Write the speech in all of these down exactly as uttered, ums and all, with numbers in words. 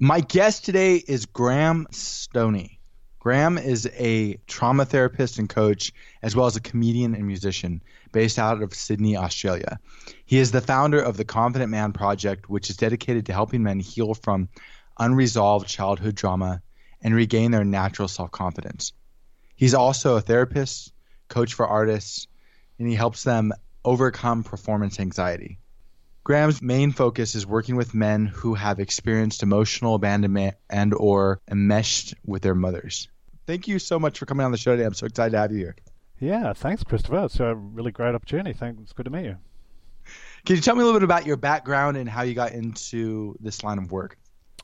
My guest today is Graham Stoney. Graham is a trauma therapist and coach, as well as a comedian and musician based out of Sydney, Australia. He is the founder of the Confident Man Project, which is dedicated to helping men heal from unresolved childhood trauma and regain their natural self-confidence. He's also a therapist, coach for artists, and he helps them overcome performance anxiety. Graham's main focus is working with men who have experienced emotional abandonment and or enmeshed with their mothers. Thank you so much for coming on the show today. I'm so excited to have you here. Yeah, thanks, Christopher. It's a really great opportunity. Thanks. It's good to meet you. Can you tell me a little bit about your background and how you got into this line of work?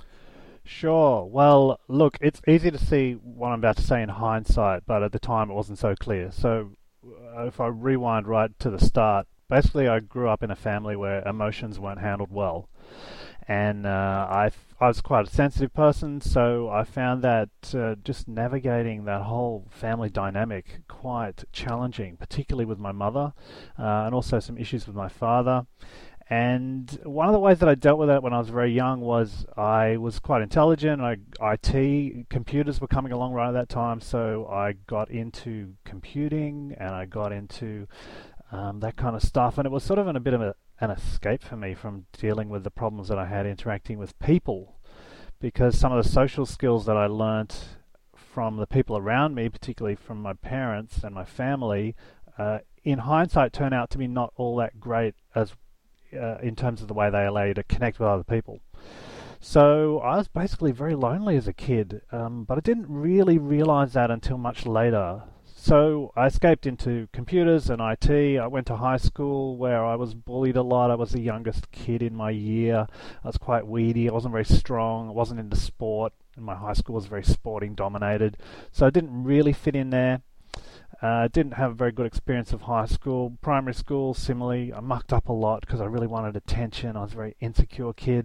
Sure. Well, look, it's easy to see what I'm about to say in hindsight, but at the time it wasn't so clear. So uh, if I rewind right to the start, basically I grew up in a family where emotions weren't handled well. And uh, I, I was quite a sensitive person, so I found that uh, just navigating that whole family dynamic quite challenging, particularly with my mother, uh, and also some issues with my father. And one of the ways that I dealt with that when I was very young was I was quite intelligent. I, I T, computers were coming along right at that time, so I got into computing and I got into um, that kind of stuff. And it was sort of an, a bit of a, an escape for me from dealing with the problems that I had interacting with people, because some of the social skills that I learnt from the people around me, particularly from my parents and my family, uh, in hindsight turned out to be not all that great as Uh, in terms of the way they allow you to connect with other people. So I was basically very lonely as a kid, um, but I didn't really realize that until much later. So I escaped into computers and I T. I went to high school where I was bullied a lot. I was the youngest kid in my year. I was quite weedy. I wasn't very strong. I wasn't into sport. And my high school was very sporting dominated. So I didn't really fit in there. I uh, didn't have a very good experience of high school. Primary school, similarly, I mucked up a lot because I really wanted attention. I was a very insecure kid.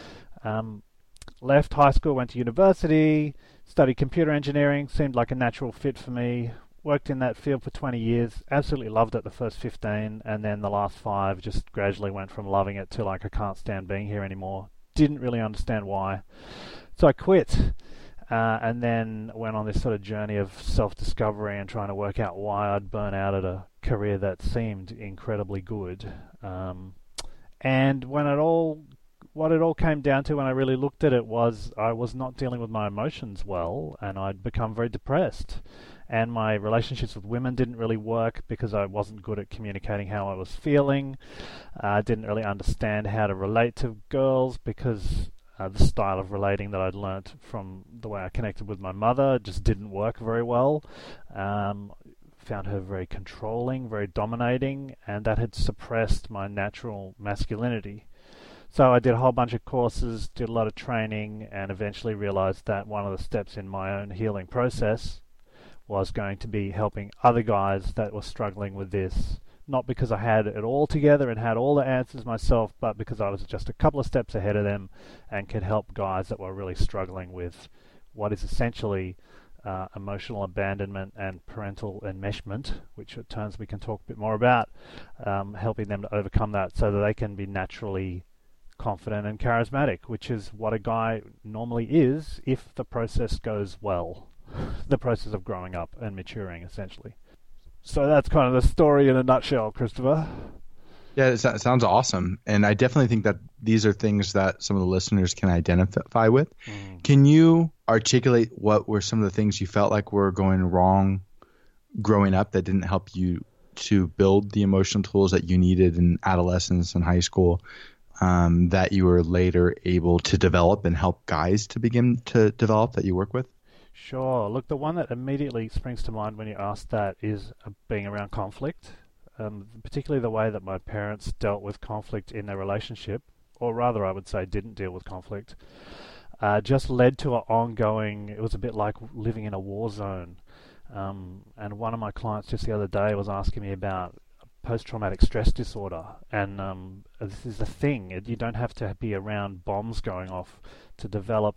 Um, left high school, went to university, studied computer engineering, seemed like a natural fit for me. Worked in that field for twenty years, absolutely loved it the first fifteen, and then the last five just gradually went from loving it to like I can't stand being here anymore. Didn't really understand why. So I quit. Uh, and then went on this sort of journey of self-discovery and trying to work out why I'd burn out at a career that seemed incredibly good. Um, and when it all, what it all came down to when I really looked at it was I was not dealing with my emotions well, and I'd become very depressed. And my relationships with women didn't really work because I wasn't good at communicating how I was feeling. I uh, didn't really understand how to relate to girls because Uh, the style of relating that I'd learnt from the way I connected with my mother just didn't work very well. Um, found her very controlling, very dominating, and that had suppressed my natural masculinity. So I did a whole bunch of courses, did a lot of training, and eventually realized that one of the steps in my own healing process was going to be helping other guys that were struggling with this. Not because I had it all together and had all the answers myself, but because I was just a couple of steps ahead of them and could help guys that were really struggling with what is essentially uh, emotional abandonment and parental enmeshment, which at times we can talk a bit more about, um, helping them to overcome that so that they can be naturally confident and charismatic, which is what a guy normally is if the process goes well, the process of growing up and maturing, essentially. So that's kind of the story in a nutshell, Christopher. Yeah, it sounds awesome. And I definitely think that these are things that some of the listeners can identify with. Mm. Can you articulate what were some of the things you felt like were going wrong growing up that didn't help you to build the emotional tools that you needed in adolescence and high school, um, that you were later able to develop and help guys to begin to develop that you work with? Sure. Look, the one that immediately springs to mind when you ask that is uh, being around conflict, um, particularly the way that my parents dealt with conflict in their relationship, or rather I would say didn't deal with conflict, uh, just led to an ongoing, it was a bit like living in a war zone. Um, and one of my clients just the other day was asking me about post-traumatic stress disorder, and um, this is a thing. You don't have to be around bombs going off to develop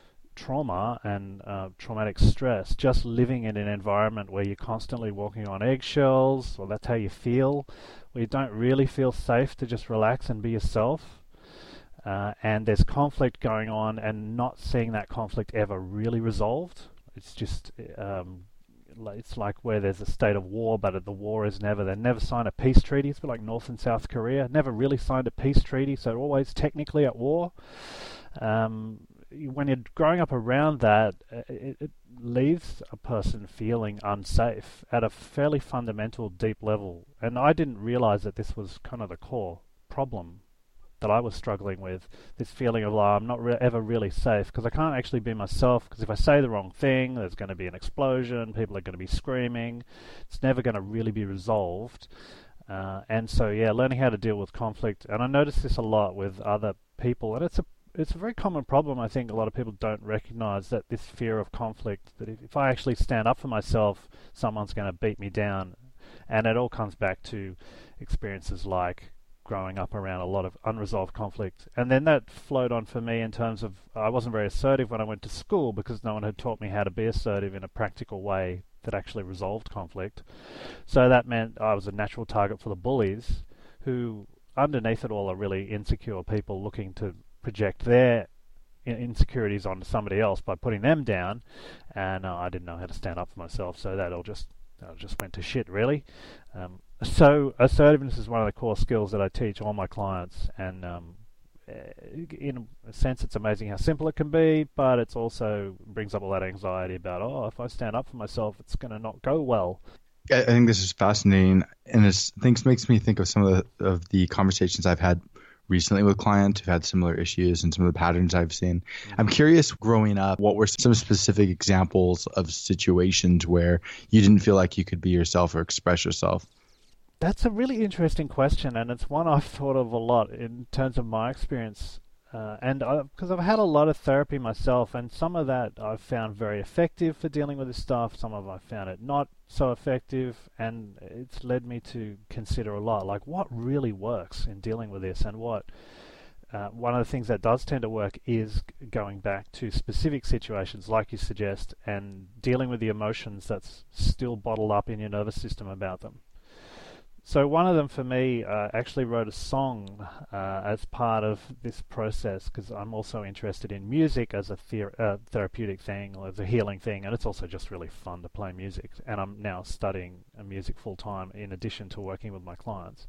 trauma and uh, traumatic stress. Just living in an environment where you're constantly walking on eggshells, or that's how you feel, where you don't really feel safe to just relax and be yourself, uh, and there's conflict going on, and not seeing that conflict ever really resolved. It's just um, it's like where there's a state of war, but the war is never. They never signed a peace treaty. It's a bit like North and South Korea. Never really signed a peace treaty, so they're always technically at war. Um, when you're growing up around that, it, it leaves a person feeling unsafe at a fairly fundamental, deep level. And I didn't realize that this was kind of the core problem that I was struggling with, this feeling of, like, I'm not re- ever really safe because I can't actually be myself, because if I say the wrong thing, there's going to be an explosion, people are going to be screaming, it's never going to really be resolved. Uh, and so, yeah, learning how to deal with conflict. And I notice this a lot with other people, and it's a it's a very common problem. I think a lot of people don't recognize that this fear of conflict, that if, if I actually stand up for myself, someone's going to beat me down. And it all comes back to experiences like growing up around a lot of unresolved conflict. And then that flowed on for me in terms of I wasn't very assertive when I went to school because no one had taught me how to be assertive in a practical way that actually resolved conflict. So that meant I was a natural target for the bullies, who underneath it all are really insecure people looking to project their insecurities onto somebody else by putting them down. And uh, I didn't know how to stand up for myself, so that all just that just went to shit, really. Um, so assertiveness is one of the core skills that I teach all my clients, and um, in a sense it's amazing how simple it can be, but it's also brings up all that anxiety about, oh, if I stand up for myself, it's going to not go well. I think this is fascinating, and it things makes me think of some of the, of the conversations I've had recently with clients who've had similar issues and some of the patterns I've seen. Mm-hmm. I'm curious, growing up, what were some specific examples of situations where you didn't feel like you could be yourself or express yourself? That's a really interesting question, and it's one I've thought of a lot in terms of my experience. Uh, and because I've had a lot of therapy myself, and some of that I've found very effective for dealing with this stuff. Some of it I've found it not so effective, and it's led me to consider a lot, like what really works in dealing with this, and what uh, one of the things that does tend to work is going back to specific situations, like you suggest, and dealing with the emotions that's still bottled up in your nervous system about them. So one of them for me, uh, actually wrote a song uh, as part of this process, because I'm also interested in music as a ther- uh, therapeutic thing, or as a healing thing, and it's also just really fun to play music. And I'm now studying music full time in addition to working with my clients.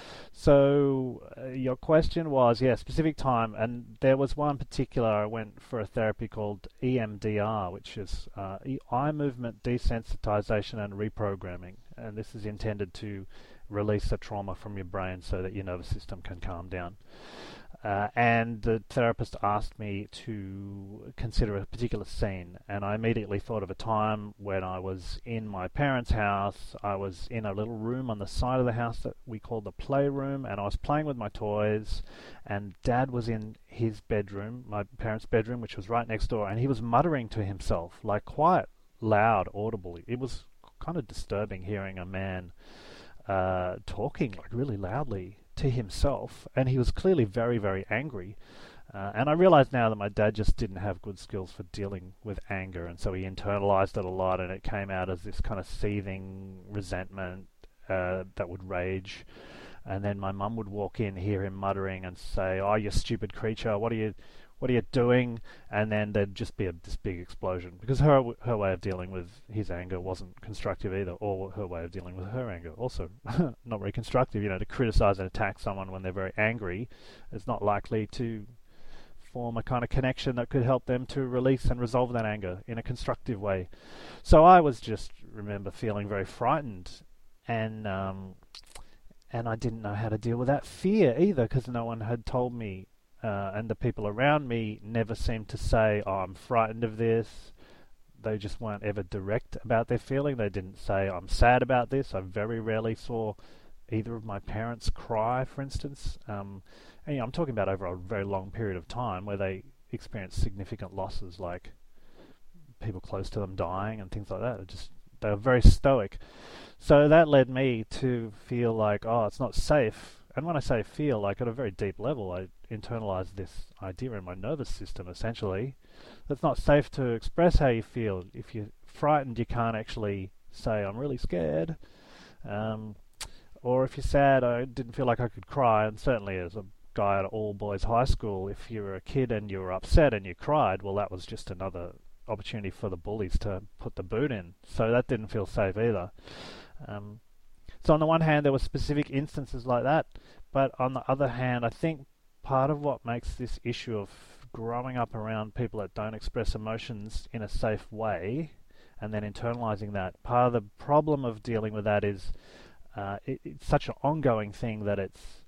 So uh, your question was, yeah, specific time, and there was one particular, I went for a therapy called E M D R, which is uh, eye movement desensitization and reprogramming, and this is intended to release the trauma from your brain so that your nervous system can calm down. Uh, and the therapist asked me to consider a particular scene, and I immediately thought of a time when I was in my parents' house. I was in a little room on the side of the house that we called the playroom, and I was playing with my toys, and Dad was in his bedroom, my parents' bedroom, which was right next door, and he was muttering to himself, like quite loud, audibly. It was kind of disturbing hearing a man Uh, talking like really loudly to himself, and he was clearly very, very angry. Uh, and I realize now that my dad just didn't have good skills for dealing with anger, and so he internalized it a lot, and it came out as this kind of seething resentment uh, that would rage. And then my mum would walk in, hear him muttering, and say, "Oh, you stupid creature! What are you, what are you doing?" And then there'd just be a, this big explosion, because her her way of dealing with his anger wasn't constructive either, or her way of dealing with her anger also not very constructive. You know, to criticize and attack someone when they're very angry is not likely to form a kind of connection that could help them to release and resolve that anger in a constructive way. So I was just remember feeling very frightened, and um, and I didn't know how to deal with that fear either, because no one had told me. Uh, and the people around me never seemed to say, "Oh, I'm frightened of this." They just weren't ever direct about their feeling. They didn't say, "I'm sad about this." I very rarely saw either of my parents cry, for instance. Um, and, you know, I'm talking about over a very long period of time where they experienced significant losses, like people close to them dying and things like that. It just they were very stoic. So that led me to feel like, oh, it's not safe. And when I say feel, like at a very deep level, I internalize this idea in my nervous system, essentially. It's not safe to express how you feel. If you're frightened, you can't actually say, "I'm really scared." Um, or if you're sad, I didn't feel like I could cry, and certainly as a guy at all boys high school, if you were a kid and you were upset and you cried, well, that was just another opportunity for the bullies to put the boot in. So that didn't feel safe either. Um, so on the one hand, there were specific instances like that, but on the other hand, I think part of what makes this issue of growing up around people that don't express emotions in a safe way and then internalizing that, part of the problem of dealing with that is uh, it, it's such an ongoing thing that it's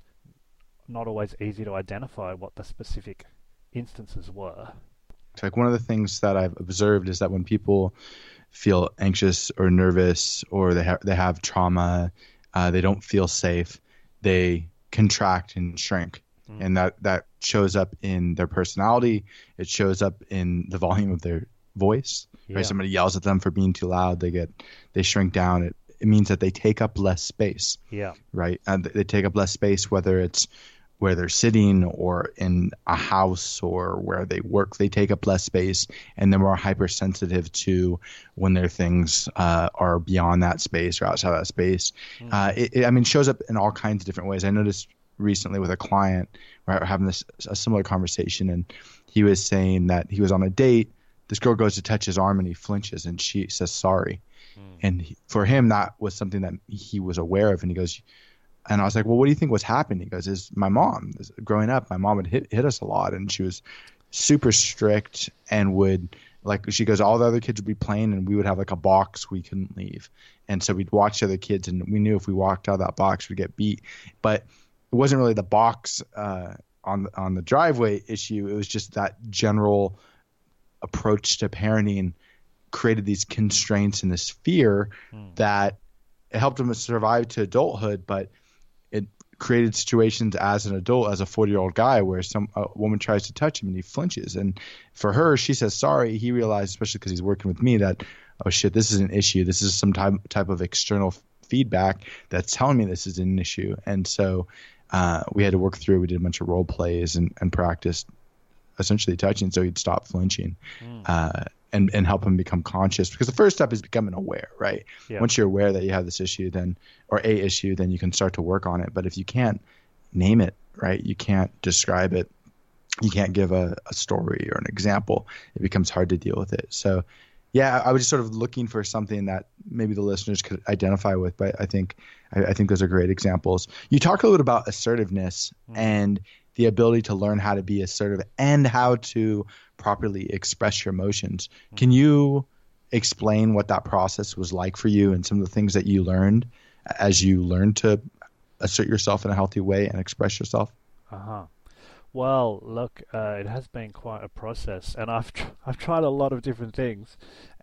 not always easy to identify what the specific instances were. Like one of the things that I've observed is that when people feel anxious or nervous or they have they have trauma, uh, they don't feel safe, they contract and shrink. Mm. And that, that shows up in their personality. It shows up in the volume of their voice. Yeah. Right? Somebody yells at them for being too loud, they get they shrink down. It it means that they take up less space. Yeah. Right. And they take up less space, whether it's where they're sitting or in a house or where they work, they take up less space and they're more hypersensitive to when their things uh, are beyond that space or outside that space. Mm. Uh, it, it, I mean, it shows up in all kinds of different ways. I noticed recently with a client where we're having this a similar conversation, and he was saying that he was on a date. This girl goes to touch his arm and he flinches and she says sorry. Mm. And he, for him, that was something that he was aware of. And he goes, and I was like, well, what do you think was happening? He goes, is my mom. Growing up, my mom would hit, hit us a lot, and she was super strict and would, like, she goes, all the other kids would be playing, and we would have, like, a box we couldn't leave. And so we'd watch the other kids, and we knew if we walked out of that box, we'd get beat. But it wasn't really the box uh, on, on the driveway issue. It was just that general approach to parenting created these constraints and this fear hmm. that it helped him survive to adulthood, but it created situations as an adult, as a forty-year-old guy, where some a woman tries to touch him and he flinches. And for her, she says sorry. He realized, especially because he's working with me, that, oh shit, this is an issue. This is some type type of external f- feedback that's telling me this is an issue. And so uh, we had to work through. We did a bunch of role plays and, and practiced essentially touching, so he'd stop flinching. Mm. Uh, and, and help him become conscious, because the first step is becoming aware, right? Yeah. Once you're aware that you have this issue, then, or a issue, then you can start to work on it. But if you can't name it, right, you can't describe it, you can't give a, a story or an example, it becomes hard to deal with it. So yeah, I was just sort of looking for something that maybe the listeners could identify with, but I think, I, I think those are great examples. You talked a little bit about assertiveness mm. and the ability to learn how to be assertive and how to properly express your emotions. Can you explain what that process was like for you and some of the things that you learned as you learned to assert yourself in a healthy way and express yourself? Uh-huh. Well, look, uh, it has been quite a process, and I've tr- I've tried a lot of different things,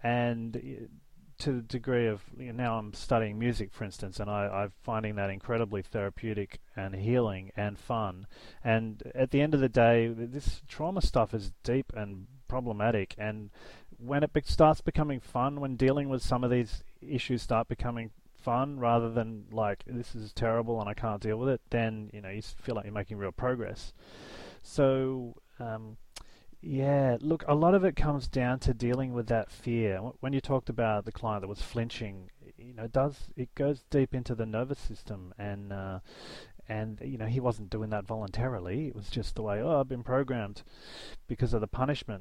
and to the degree of, you know, now I'm studying music, for instance, and I, I'm finding that incredibly therapeutic and healing and fun. And at the end of the day, this trauma stuff is deep and problematic. And when it be- starts becoming fun, when dealing with some of these issues start becoming fun rather than like, this is terrible and I can't deal with it, then, you know, you feel like you're making real progress. So, um, yeah, look, a lot of it comes down to dealing with that fear. When you talked about the client that was flinching, you know, it does it goes deep into the nervous system, and uh, and you know, he wasn't doing that voluntarily. It was just the way, oh, I've been programmed because of the punishment.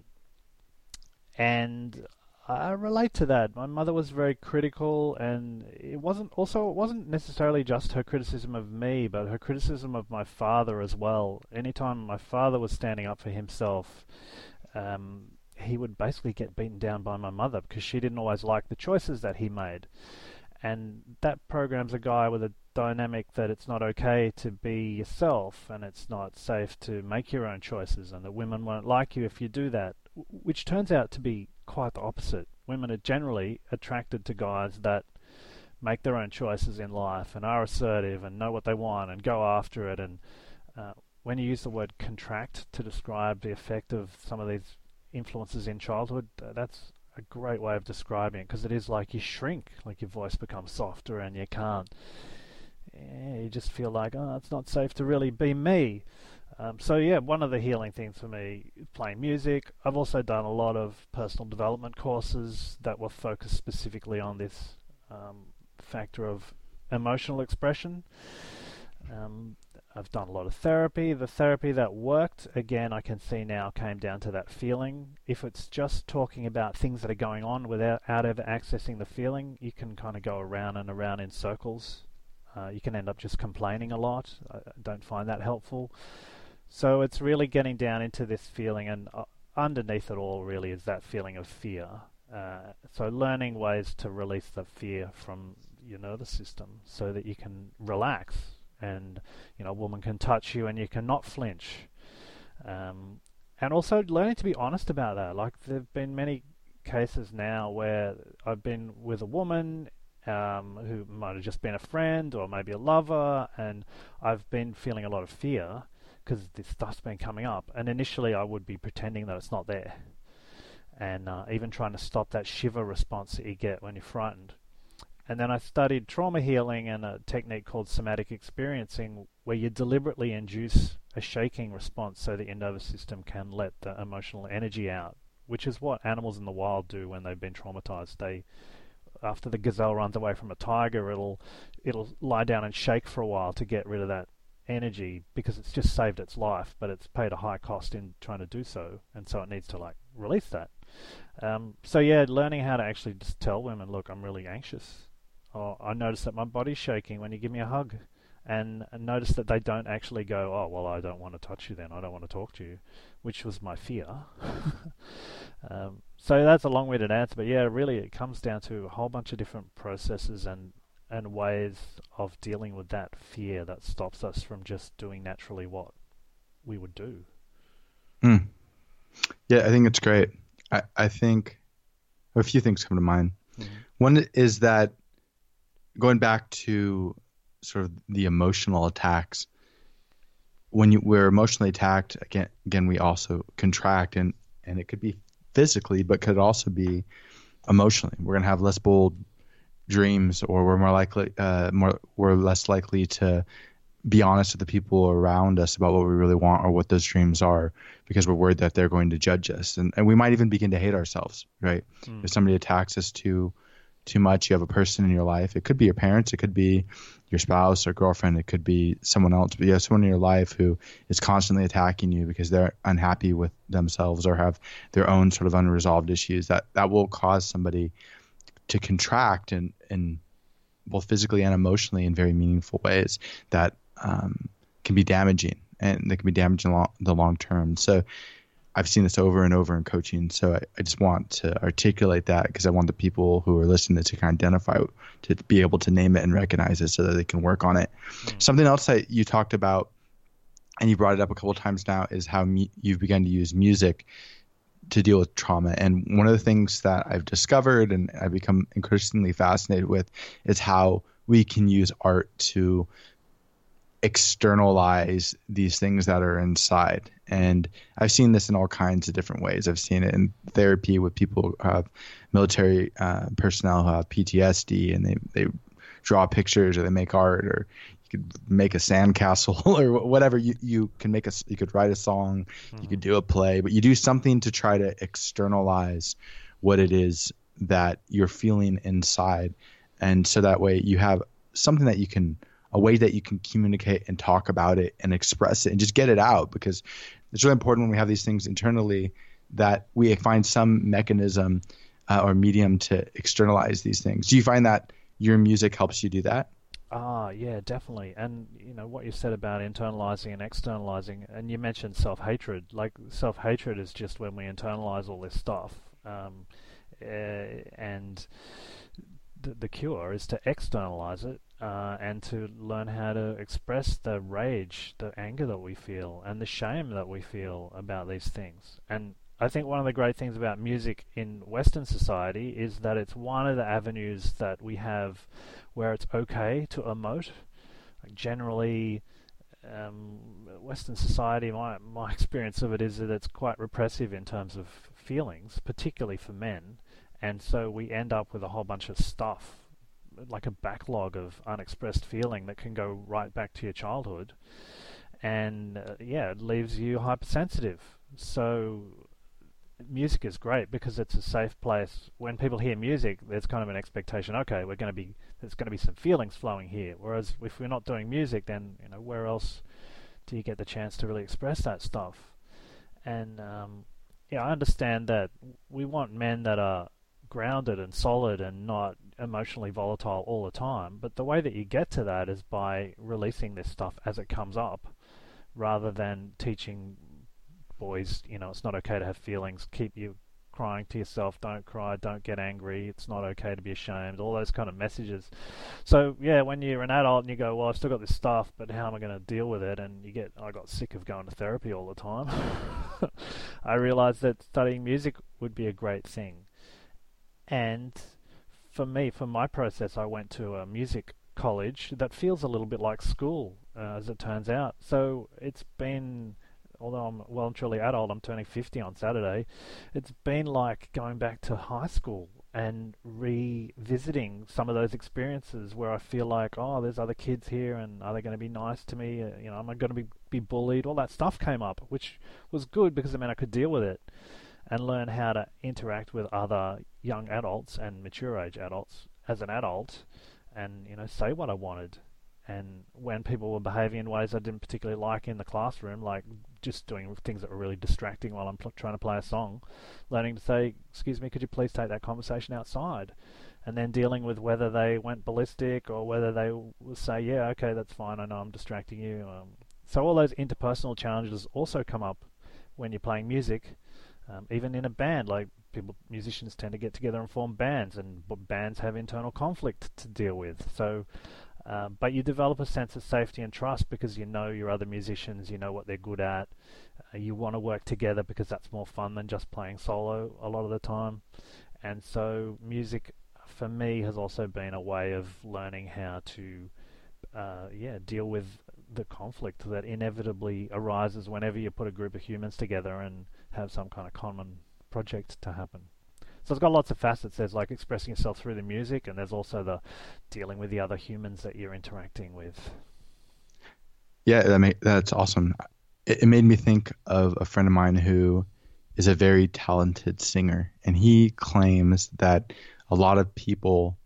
And I relate to that. My mother was very critical, and it wasn't also it wasn't necessarily just her criticism of me, but her criticism of my father as well. Anytime my father was standing up for himself, um, he would basically get beaten down by my mother because she didn't always like the choices that he made. And that programs a guy with a dynamic that it's not okay to be yourself, and it's not safe to make your own choices, and that women won't like you if you do that, which turns out to be quite the opposite. Women are generally attracted to guys that make their own choices in life and are assertive and know what they want and go after it. And uh, when you use the word contract to describe the effect of some of these influences in childhood, uh, that's a great way of describing it, because it is like you shrink, like your voice becomes softer and you can't, yeah, you just feel like, oh, it's not safe to really be me. Um, so yeah, one of the healing things for me is playing music. I've also done a lot of personal development courses that were focused specifically on this um, factor of emotional expression. Um, I've done a lot of therapy. The therapy that worked, again, I can see now came down to that feeling. If it's just talking about things that are going on without out ever accessing the feeling, you can kind of go around and around in circles. Uh, you can end up just complaining a lot. I don't find that helpful. So it's really getting down into this feeling, and uh, underneath it all really is that feeling of fear. Uh, so learning ways to release the fear from your nervous system so that you can relax. And, you know, a woman can touch you and you cannot flinch. Um, and also learning to be honest about that. Like, there have been many cases now where I've been with a woman um, who might have just been a friend or maybe a lover, and I've been feeling a lot of fear because this stuff's been coming up. And initially I would be pretending that it's not there. And uh, even trying to stop that shiver response that you get when you're frightened. And then I studied trauma healing and a technique called somatic experiencing, where you deliberately induce a shaking response so that your nervous system can let the emotional energy out, which is what animals in the wild do when they've been traumatized. They, after the gazelle runs away from a tiger, it'll it'll lie down and shake for a while to get rid of that energy because it's just saved its life, but it's paid a high cost in trying to do so, and so it needs to like release that. Um, so yeah, learning how to actually just tell women, look, I'm really anxious. Or I notice that my body's shaking when you give me a hug, and, and notice that they don't actually go, oh, well, I don't want to touch you then, I don't want to talk to you, which was my fear. um, so that's a long-winded answer, but yeah, really it comes down to a whole bunch of different processes and, and ways of dealing with that fear that stops us from just doing naturally what we would do. Mm. Yeah, I think it's great. I, I think a few things come to mind. Mm-hmm. One is that going back to sort of the emotional attacks, when you, we're emotionally attacked, again, again, we also contract, and, and it could be physically, but could also be emotionally. We're going to have less bold dreams, or we're more likely, uh, more, we're less likely to be honest with the people around us about what we really want or what those dreams are, because we're worried that they're going to judge us. And, and we might even begin to hate ourselves, right? Mm. If somebody attacks us too too much, you have a person in your life. It could be your parents, it could be your spouse or girlfriend, it could be someone else, but you have someone in your life who is constantly attacking you because they're unhappy with themselves or have their own sort of unresolved issues. That that will cause somebody to contract in, in both physically and emotionally in very meaningful ways that um, can be damaging, and they can be damaging long, the long term. So I've seen this over and over in coaching. So I, I just want to articulate that because I want the people who are listening to kind of identify, to be able to name it and recognize it so that they can work on it. Mm. Something else that you talked about, and you brought it up a couple of times now, is how mu- you've begun to use music to deal with trauma. And one of the things that I've discovered and I've become increasingly fascinated with is how we can use art to externalize these things that are inside. And I've seen this in all kinds of different ways. I've seen it in therapy with people who have military uh, personnel who have P T S D, and they, they draw pictures or they make art, or you could make a sandcastle or whatever. You, you can make a, you could write a song, mm-hmm. you could do a play, but you do something to try to externalize what it is that you're feeling inside. And so that way you have something that you can, a way that you can communicate and talk about it and express it and just get it out, because it's really important when we have these things internally that we find some mechanism uh, or medium to externalize these things. Do you find that your music helps you do that? Ah, yeah, definitely. And, you know, what you said about internalizing and externalizing, and you mentioned self-hatred. Like, self-hatred is just when we internalize all this stuff. Um, uh, and the, the cure is to externalize it. Uh, and to learn how to express the rage, the anger that we feel, and the shame that we feel about these things. And I think one of the great things about music in Western society is that it's one of the avenues that we have where it's okay to emote. Like generally, um, Western society, my, my experience of it is that it's quite repressive in terms of feelings, particularly for men. And so we end up with a whole bunch of stuff, like a backlog of unexpressed feeling that can go right back to your childhood, and uh, yeah, it leaves you hypersensitive. So music is great because it's a safe place. When people hear music, there's kind of an expectation, okay, we're going to be, there's going to be some feelings flowing here. Whereas if we're not doing music, then, you know, where else do you get the chance to really express that stuff. And um, yeah, I understand that we want men that are grounded and solid and not emotionally volatile all the time. But the way that you get to that is by releasing this stuff as it comes up, rather than teaching boys, you know, it's not okay to have feelings, keep you crying to yourself, don't cry, don't get angry, it's not okay to be ashamed, all those kind of messages. So yeah, when you're an adult and you go, well, I've still got this stuff, but how am I going to deal with it? And you get, I got sick of going to therapy all the time. I realized that studying music would be a great thing. And for me, for my process, I went to a music college that feels a little bit like school, uh, as it turns out. So it's been, although I'm well and truly adult, I'm turning fifty on Saturday, it's been like going back to high school and revisiting some of those experiences where I feel like, oh, there's other kids here, and are they going to be nice to me? Uh, you know, am I going to be, be bullied? All that stuff came up, which was good because it meant I could deal with it and learn how to interact with other young adults and mature age adults as an adult, and, you know, say what I wanted. And when people were behaving in ways I didn't particularly like in the classroom, like just doing things that were really distracting while I'm pl- trying to play a song, learning to say, excuse me, could you please take that conversation outside? And then dealing with whether they went ballistic or whether they would say, yeah, okay, that's fine, I know I'm distracting you. Um, so all those interpersonal challenges also come up when you're playing music, um, even in a band. Like people, musicians tend to get together and form bands, and bands have internal conflict to deal with. So Uh, but you develop a sense of safety and trust because you know your other musicians, you know what they're good at. Uh, you want to work together because that's more fun than just playing solo a lot of the time. And so music, for me, has also been a way of learning how to uh, yeah, deal with the conflict that inevitably arises whenever you put a group of humans together and have some kind of common project to happen. So it's got lots of facets. There's like expressing yourself through the music, and there's also the dealing with the other humans that you're interacting with. Yeah, that made, that's awesome. It, it made me think of a friend of mine who is a very talented singer, and he claims that a lot of people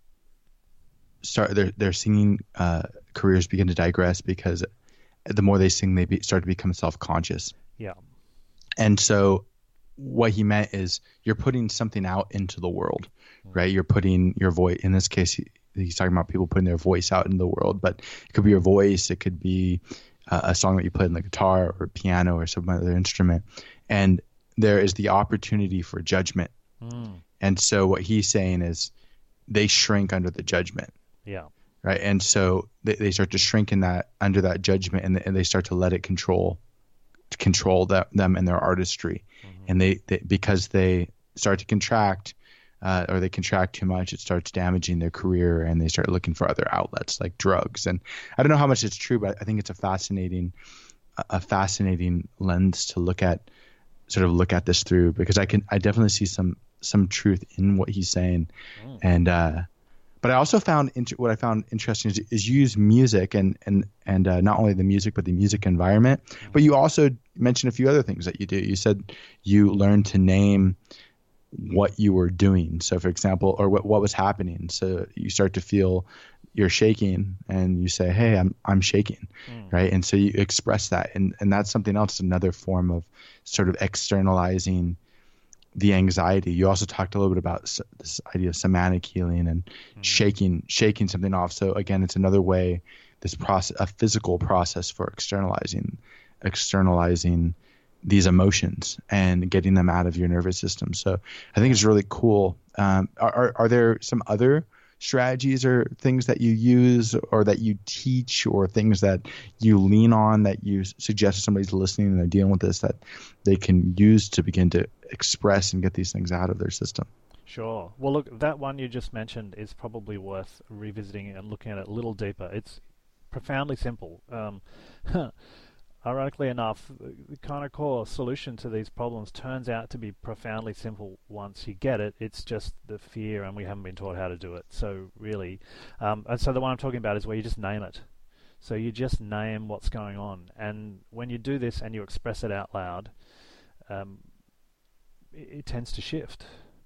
start their their singing uh, careers begin to digress because the more they sing, they be, start to become self-conscious. Yeah. And so what he meant is you're putting something out into the world, right? You're putting your voice, in this case, he, he's talking about people putting their voice out in the world, but it could be your voice. It could be uh, a song that you played on the guitar or piano or some other instrument. And there is the opportunity for judgment. Mm. And so what he's saying is they shrink under the judgment. Yeah. Right. And so they, they start to shrink in that, under that judgment, and, and they start to let it control to control that, them and their artistry. Mm-hmm. And they, they, because they start to contract uh, or they contract too much, it starts damaging their career, and they start looking for other outlets like drugs. And I don't know how much it's true, but I think it's a fascinating, a fascinating lens to look at, sort of look at this through, because I can, I definitely see some, some truth in what he's saying. Mm. And, uh, but I also found int- what I found interesting is, is you use music and and and uh, not only the music but the music environment. Mm-hmm. But you also mentioned a few other things that you do. You said you learned to name what you were doing. So, for example, or what what was happening. So you start to feel you're shaking, and you say, "Hey, I'm I'm shaking," mm. right? And so you express that, and and that's something else. Another form of sort of externalizing the anxiety. You also talked a little bit about this idea of somatic healing and mm-hmm. shaking, shaking something off. So again, it's another way, this process, a physical process for externalizing, externalizing these emotions and getting them out of your nervous system. So I think it's really cool. Um, are, are there some other strategies or things that you use or that you teach or things that you lean on that you suggest to somebody's listening and they're dealing with this that they can use to begin to express and get these things out of their system? Sure. Well, look, that one you just mentioned is probably worth revisiting and looking at it a little deeper. It's profoundly simple. Um, Ironically enough, the kind of core solution to these problems turns out to be profoundly simple once you get it. It's just the fear, and we haven't been taught how to do it. So really, um, and so the one I'm talking about is where you just name it. So you just name what's going on. And when you do this and you express it out loud, um, it, it tends to shift.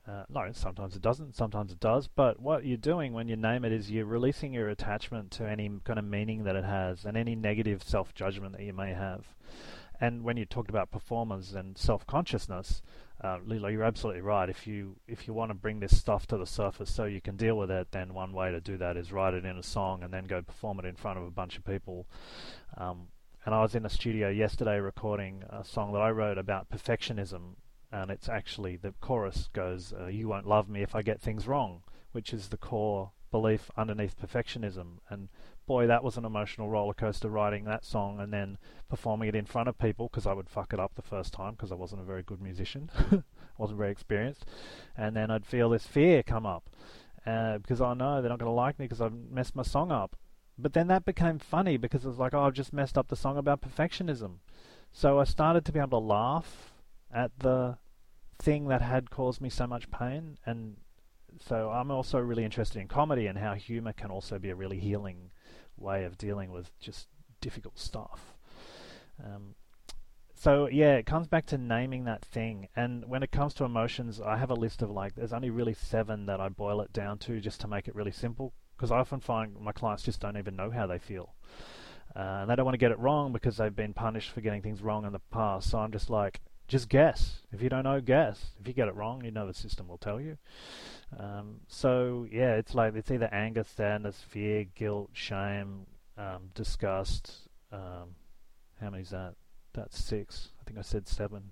Uh, no, sometimes it doesn't, sometimes it does. But what you're doing when you name it is you're releasing your attachment to any kind of meaning that it has and any negative self-judgment that you may have. And when you talked about performance and self-consciousness, uh, Lilo, you're absolutely right. If you if you want to bring this stuff to the surface so you can deal with it, then one way to do that is write it in a song and then go perform it in front of a bunch of people. Um, and I was in a studio yesterday recording a song that I wrote about perfectionism. And it's actually, the chorus goes, uh, you won't love me if I get things wrong, which is the core belief underneath perfectionism. And boy, that was an emotional roller coaster, writing that song and then performing it in front of people, because I would fuck it up the first time because I wasn't a very good musician, wasn't very experienced. And then I'd feel this fear come up uh, because I know they're not going to like me because I've messed my song up. But then that became funny because it was like, oh, I've just messed up the song about perfectionism. So I started to be able to laugh at the thing that had caused me so much pain. And so I'm also really interested in comedy and how humor can also be a really healing way of dealing with just difficult stuff. Um, so yeah, it comes back to naming that thing. And when it comes to emotions, I have a list of like, there's only really seven that I boil it down to just to make it really simple, because I often find my clients just don't even know how they feel. Uh, and they don't want to get it wrong because they've been punished for getting things wrong in the past. So I'm just like, just guess. If you don't know, guess. If you get it wrong, you know the system will tell you. Um, so yeah, it's like it's either anger, sadness, fear, guilt, shame, um, disgust. Um, how many is that? That's six. I think I said seven.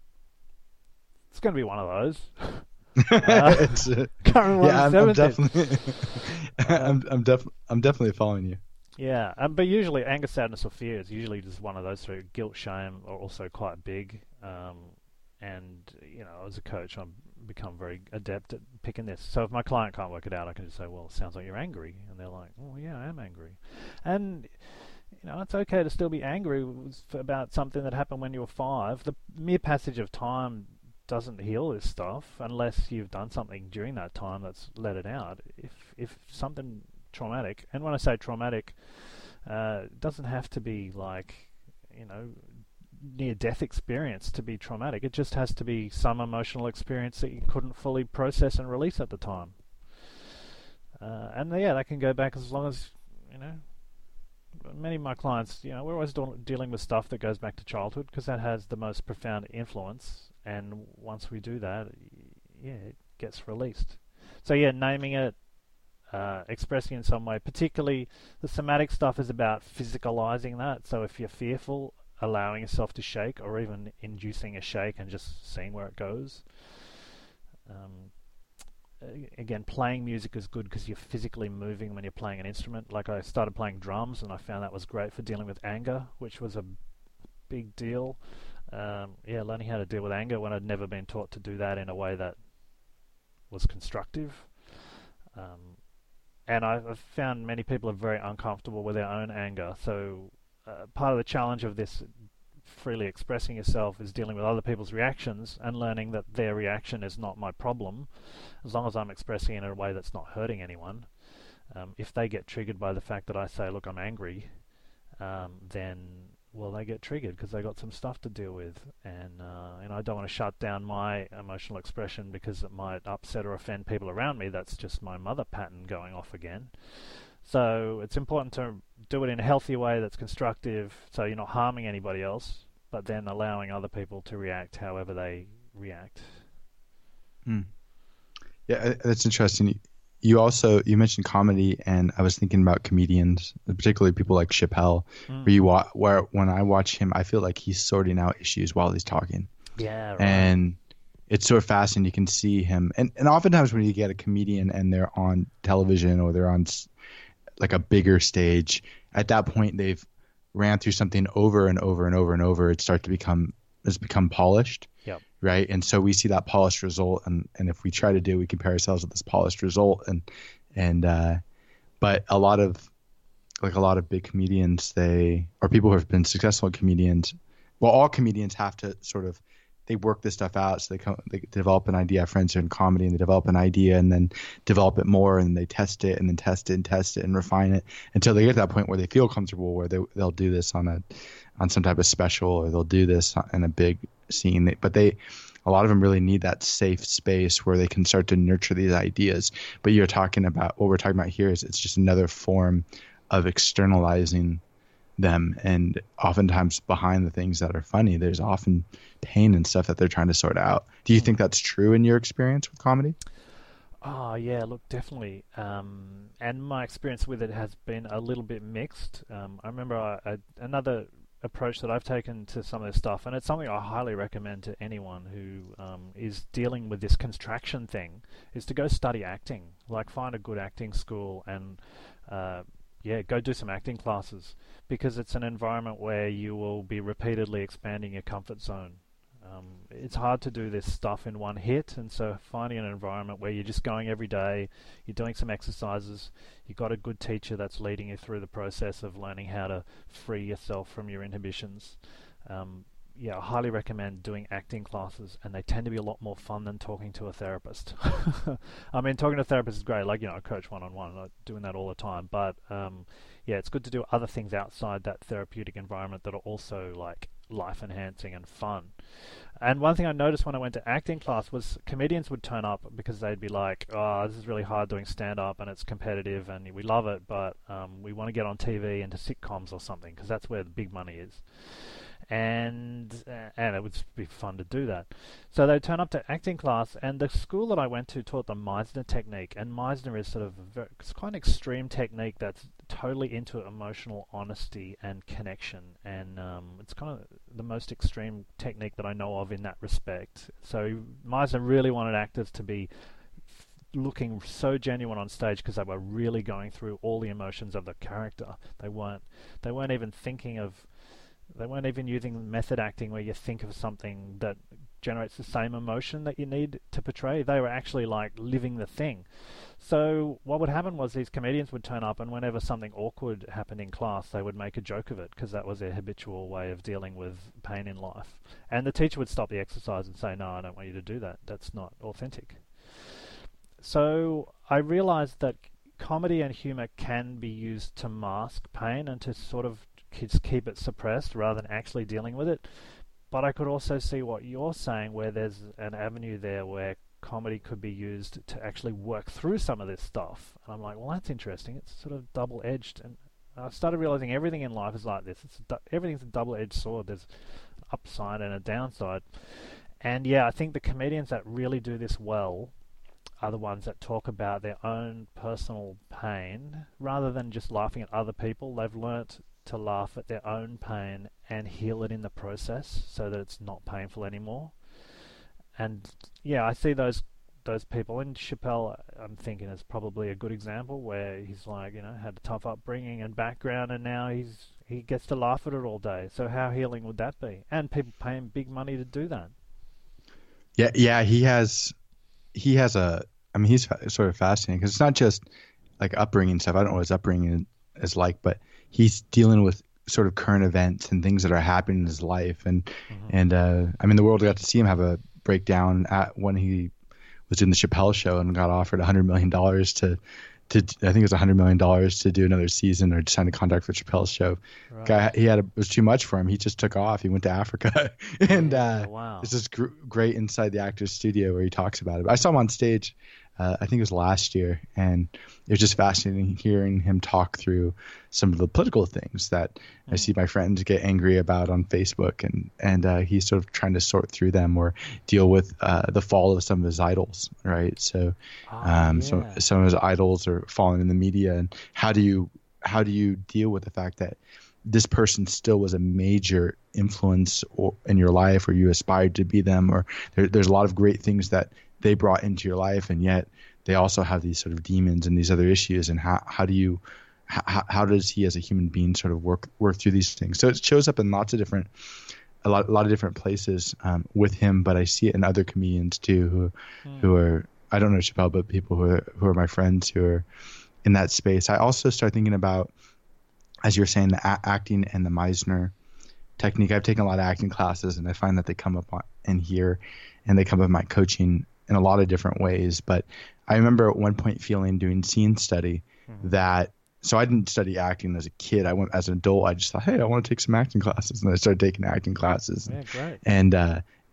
It's going to be one of those. uh, it's, uh, can't remember yeah, I'm, I'm seventh is. definitely, I'm, I'm, def- I'm definitely following you. Yeah, um, but usually anger, sadness, or fear is usually just one of those three. Guilt, shame are also quite big. Um, and, you know, as a coach, I've become very adept at picking this. So if my client can't work it out, I can just say, well, it sounds like you're angry. And they're like, oh, yeah, I am angry. And, you know, it's okay to still be angry about something that happened when you were five. The mere passage of time doesn't heal this stuff unless you've done something during that time that's let it out. If, if something traumatic, and when I say traumatic, uh, it doesn't have to be like, you know, near-death experience to be traumatic. It just has to be some emotional experience that you couldn't fully process and release at the time. Uh, and yeah, that can go back as long as, you know, many of my clients, you know, we're always do- dealing with stuff that goes back to childhood because that has the most profound influence. And once we do that, yeah, it gets released. So yeah, naming it, Uh, expressing in some way. Particularly the somatic stuff is about physicalizing that. So if you're fearful, allowing yourself to shake, or even inducing a shake and just seeing where it goes. Um, again, playing music is good because you're physically moving when you're playing an instrument. Like I started playing drums and I found that was great for dealing with anger, which was a big deal. Um, yeah, learning how to deal with anger when I'd never been taught to do that in a way that was constructive. Um, And I've found many people are very uncomfortable with their own anger. So uh, part of the challenge of this freely expressing yourself is dealing with other people's reactions and learning that their reaction is not my problem, as long as I'm expressing it in a way that's not hurting anyone. Um, if they get triggered by the fact that I say, look, I'm angry, um, then, well, they get triggered because they got some stuff to deal with. And, uh, and I don't want to shut down my emotional expression because it might upset or offend people around me. That's just my mother pattern going off again. So it's important to do it in a healthy way that's constructive, so you're not harming anybody else, but then allowing other people to react however they react. Hmm. Yeah, that's interesting. You also, you mentioned comedy, and I was thinking about comedians, particularly people like Chappelle, Mm. where you wa- where when I watch him, I feel like he's sorting out issues while he's talking. Yeah, right. And it's sort of fascinating. You can see him, and, and oftentimes when you get a comedian and they're on television or they're on like a bigger stage, at that point they've ran through something over and over and over and over. It starts to become it's become polished. Yep. Right. And so we see that polished result. And, and if we try to do, we compare ourselves with this polished result. And, and, uh, but a lot of, like a lot of big comedians, they, or people who have been successful comedians, well, all comedians have to sort of, they work this stuff out. So they come, they develop an idea. I have friends who are in comedy, and they develop an idea and then develop it more, and they test it and then test it and test it and refine it until they get to that point where they feel comfortable, where they, they'll do this on a, on some type of special, or they'll do this in a big scene. But they, a lot of them really need that safe space where they can start to nurture these ideas. But you're talking about, what we're talking about here is it's just another form of externalizing them. And oftentimes behind the things that are funny, there's often pain and stuff that they're trying to sort out. Do you think that's true in your experience with comedy? Oh, yeah, look, definitely. Um, and my experience with it has been a little bit mixed. Um, I remember I, I, another approach that I've taken to some of this stuff, and it's something I highly recommend to anyone who um, is dealing with this contraction thing, is to go study acting. Like, find a good acting school and, uh, yeah, go do some acting classes, because it's an environment where you will be repeatedly expanding your comfort zone. Um, it's hard to do this stuff in one hit, and so finding an environment where you're just going every day, you're doing some exercises, you've got a good teacher that's leading you through the process of learning how to free yourself from your inhibitions. Um, yeah, I highly recommend doing acting classes, and they tend to be a lot more fun than talking to a therapist. I mean, talking to a therapist is great, like, you know, I coach one-on-one, I'm not doing that all the time, but um, yeah, it's good to do other things outside that therapeutic environment that are also like life-enhancing and fun. And one thing I noticed when I went to acting class was comedians would turn up because they'd be like, oh, this is really hard doing stand-up and it's competitive and we love it, but um, we want to get on T V into sitcoms or something because that's where the big money is. And uh, and it would be fun to do that. So they'd turn up to acting class, and the school that I went to taught the Meisner technique, and Meisner is sort of a very, it's quite an extreme technique that's totally into emotional honesty and connection, and um, it's kind of the most extreme technique that I know of in that respect. So Meisner really wanted actors to be looking so genuine on stage because they were really going through all the emotions of the character. They weren't they weren't even thinking of They weren't even using method acting where you think of something that generates the same emotion that you need to portray. They were actually like living the thing. So what would happen was these comedians would turn up, and whenever something awkward happened in class, they would make a joke of it because that was their habitual way of dealing with pain in life. And the teacher would stop the exercise and say, no, I don't want you to do that. That's not authentic. So I realized that comedy and humor can be used to mask pain and to sort of kids keep it suppressed rather than actually dealing with it. But I could also see what you're saying, where there's an avenue there where comedy could be used to actually work through some of this stuff. And I'm like, well, that's interesting. It's sort of double-edged. And I started realizing everything in life is like this. It's a, everything's a double-edged sword. There's an upside and a downside. And yeah, I think the comedians that really do this well are the ones that talk about their own personal pain rather than just laughing at other people. They've learnt to laugh at their own pain and heal it in the process so that it's not painful anymore. And yeah, I see those those people. And Chappelle, I'm thinking, is probably a good example where he's like, you know, had a tough upbringing and background, and now he's he gets to laugh at it all day. So how healing would that be? And people paying big money to do that. Yeah, yeah, he has he has a. I mean, he's sort of fascinating because it's not just like upbringing stuff. I don't know what his upbringing is like, but he's dealing with sort of current events and things that are happening in his life. And, mm-hmm. and uh, I mean, the world got to see him have a breakdown at when he was in the Chappelle Show and got offered one hundred million dollars to, to, I think it was one hundred million dollars to do another season or to sign a contract for Chappelle's show. Right. Guy, he had a, it was too much for him. He just took off. He went to Africa. and uh, oh, wow. This is gr- great inside the actor's studio where he talks about it. I saw him on stage. Uh, I think it was last year, and it was just fascinating hearing him talk through some of the political things that mm. I see my friends get angry about on Facebook, and and uh, he's sort of trying to sort through them or deal with uh, the fall of some of his idols, right? So, oh, um, yeah. some some of his idols are falling in the media, and how do you how do you deal with the fact that this person still was a major influence or, in your life, or you aspired to be them, or there, there's a lot of great things that they brought into your life, and yet they also have these sort of demons and these other issues. And how, how do you, how, how does he as a human being sort of work, work through these things? So it shows up in lots of different, a lot, a lot of different places um, with him, but I see it in other comedians too, who, mm. who are, I don't know Chappelle, but people who are, who are my friends who are in that space. I also start thinking about, as you're saying, the a- acting and the Meisner technique. I've taken a lot of acting classes, and I find that they come up on, in here, and they come up in my coaching in a lot of different ways. But I remember at one point feeling doing scene study mm-hmm. that, so I didn't study acting as a kid. I went as an adult. I just thought, hey, I want to take some acting classes. And I started taking acting classes. Yeah, great. And, uh,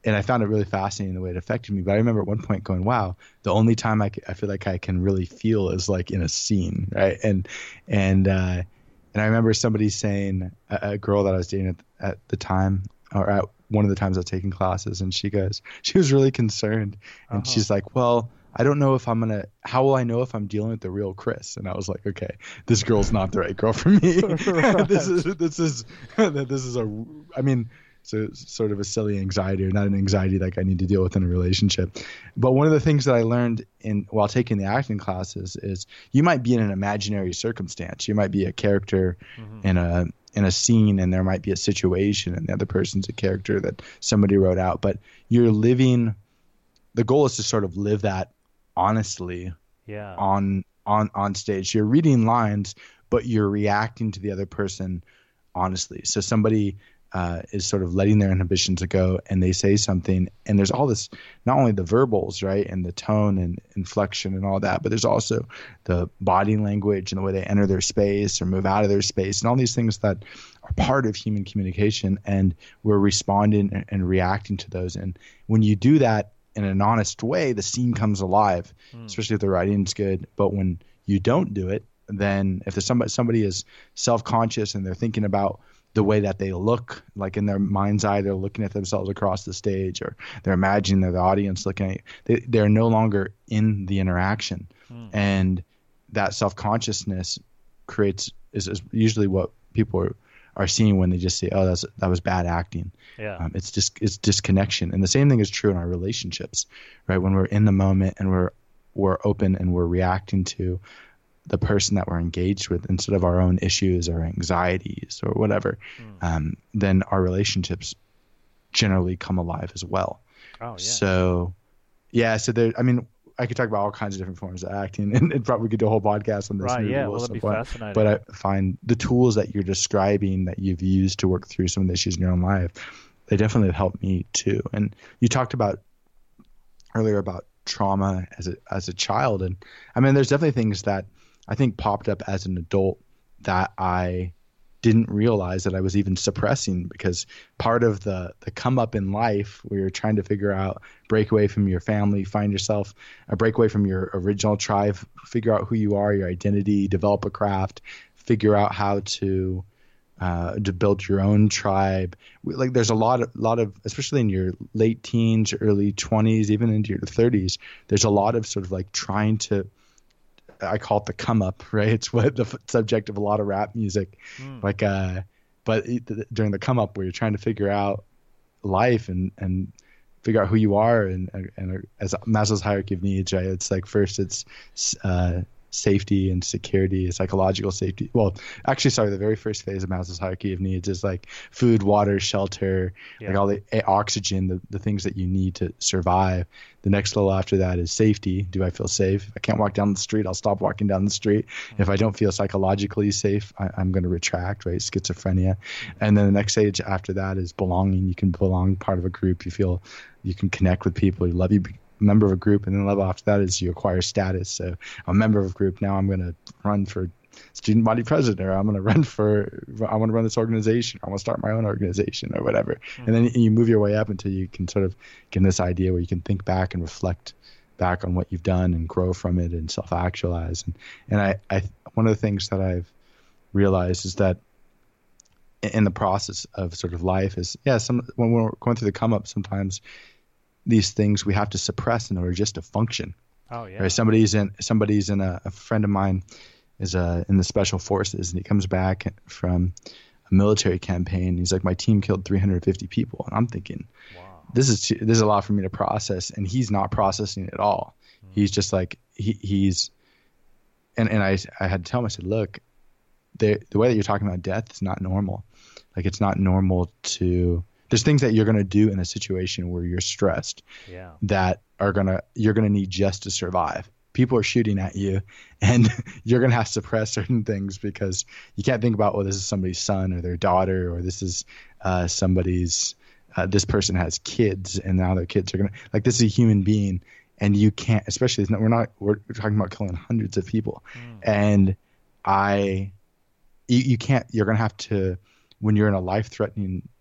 and I found it really fascinating the way it affected me. But I remember at one point going, wow, the only time I, c- I feel like I can really feel is like in a scene, right? And and uh, and I remember somebody saying, a, a girl that I was dating at, at the time, or at one of the times I was taking classes, and she goes, she was really concerned, and Uh-huh. she's like, well, I don't know if I'm gonna. How will I know if I'm dealing with the real Chris? And I was like, okay, this girl's not the right girl for me. Right. this is this is this is a. I mean, so sort of a silly anxiety, or not an anxiety like I need to deal with in a relationship. But one of the things that I learned in while taking the acting classes is you might be in an imaginary circumstance. You might be a character Mm-hmm. in a in a scene, and there might be a situation, and the other person's a character that somebody wrote out. But you're living. The goal is to sort of live that honestly Yeah. on on on stage. You're reading lines, but you're reacting to the other person honestly. So somebody uh, is sort of letting their inhibitions go, and they say something, and there's all this, not only the verbals, right, and the tone and inflection and all that, but there's also the body language and the way they enter their space or move out of their space, and all these things that are part of human communication, and we're responding and, and reacting to those. And when you do that in an honest way, the scene comes alive, Mm. especially if the writing's good. But when you don't do it, then if there's somebody somebody is self-conscious and they're thinking about the way that they look, like in their mind's eye, they're looking at themselves across the stage, or they're imagining they're the audience looking at you. They, they're no longer in the interaction, Mm. and that self-consciousness creates is, is usually what people are, are seeing when they just say, "Oh, that's that was bad acting." Yeah. Um, it's just it's disconnection, and the same thing is true in our relationships, right? When we're in the moment and we're we're open and we're reacting to the person that we're engaged with instead of our own issues or anxieties or whatever, Mm. um, then our relationships generally come alive as well. Oh, yeah. So, yeah, so there. I mean, I could talk about all kinds of different forms of acting, and, and probably could do a whole podcast on this. Right, maybe yeah, we'll well, at that'd be some point. fascinating. But I find the tools that you're describing that you've used to work through some of the issues in your own life, they definitely have helped me too. And you talked about earlier about trauma as a as a child, and I mean, there's definitely things that I think popped up as an adult that I didn't realize that I was even suppressing, because part of the the come up in life where you're trying to figure out, break away from your family, find yourself, a break away from your original tribe, figure out who you are, your identity, develop a craft, figure out how to uh, to build your own tribe. Like there's a lot of lot of, especially in your late teens, early twenties, even into your thirties, there's a lot of sort of like trying to, I call it the come up, right? It's what the f- subject of a lot of rap music, Mm. like, uh, but it, during the come up where you're trying to figure out life and, and figure out who you are, and, and, and as Maslow's hierarchy of needs, right? It's like first it's, uh, safety and security, psychological safety. Well, actually, sorry, the very first phase of Maslow's hierarchy of needs is like food, water, shelter, Yeah. like all the a- oxygen, the, the things that you need to survive. The next level after that is safety. Do I feel safe? If I can't walk down the street, I'll stop walking down the street. Mm-hmm. If I don't feel psychologically safe, I, I'm going to retract, right? Schizophrenia. And then the next stage after that is belonging. You can belong part of a group. You feel you can connect with people. You love you. Member of a group, and then the level after that is you acquire status. So I'm a member of a group, now I'm going to run for student body president, or I'm going to run for I want to run this organization, I want to start my own organization or whatever. Mm-hmm. And then you move your way up until you can sort of get this idea where you can think back and reflect back on what you've done and grow from it and self-actualize. And and I, I one of the things that I've realized is that in the process of sort of life is, yeah, some when we're going through the come up, sometimes these things we have to suppress in order just to function. Oh, yeah. Right? Somebody's in somebody's in a, a friend of mine is uh, in the special forces, and he comes back from a military campaign. He's like, my team killed three hundred fifty people, and I'm thinking, Wow. this is too, this is a lot for me to process, and he's not processing it at all. Mm. He's just like he, he's, and and I I had to tell him, I said, look, the the way that you're talking about death is not normal. Like it's not normal to. There's things that you're going to do in a situation where you're stressed Yeah. that are going to, you're going to need just to survive. People are shooting at you, and you're going to have to suppress certain things because you can't think about, well, this is somebody's son or their daughter, or this is uh, somebody's, uh, this person has kids and now their kids are going to, like, this is a human being, and you can't, especially, it's not, we're not, we're talking about killing hundreds of people. Mm. And I, you, you can't, you're going to have to, when you're in a life-threatening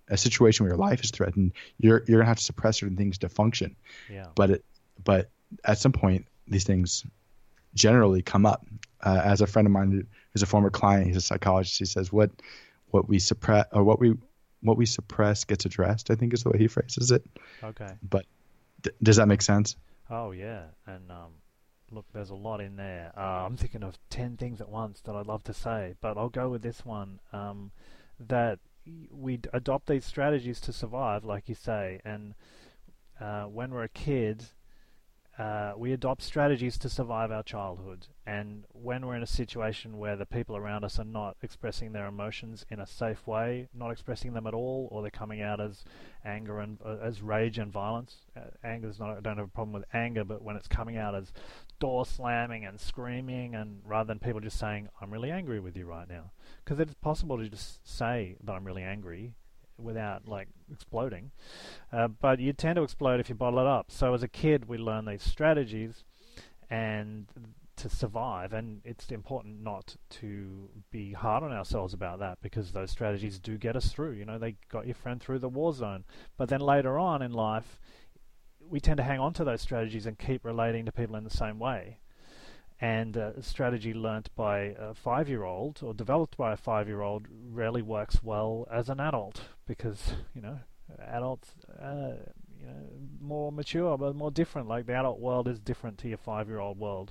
a situation where your life is threatened, you're you're gonna have to suppress certain things to function. Yeah. But it, but at some point, these things generally come up. Uh, as a friend of mine who's a former client, he's a psychologist. He says, "What what we suppress or what we what we suppress gets addressed." I think is the way he phrases it. Okay. But th- does that make sense? Oh yeah, and um, look, there's a lot in there. Uh, I'm thinking of ten things at once that I'd love to say, but I'll go with this one. Um, that we d- adopt these strategies to survive, like you say, and uh, when we're a kid, uh, we adopt strategies to survive our childhood. And when we're in a situation where the people around us are not expressing their emotions in a safe way, not expressing them at all, or they're coming out as anger and uh, as rage and violence. Uh, anger's not. I don't have a problem with anger, but when it's coming out as door slamming and screaming, and rather than people just saying, "I'm really angry with you right now," because it's possible to just say that I'm really angry without like exploding, uh, but you tend to explode if you bottle it up. So as a kid, we learn these strategies and to survive, and it's important not to be hard on ourselves about that, because those strategies do get us through. You know, they got your friend through the war zone, but then later on in life, we tend to hang on to those strategies and keep relating to people in the same way. And uh, a strategy learnt by a five-year-old or developed by a five-year-old rarely works well as an adult, because, you know, adults, uh, you know, more mature but more different. Like the adult world is different to your five-year-old world.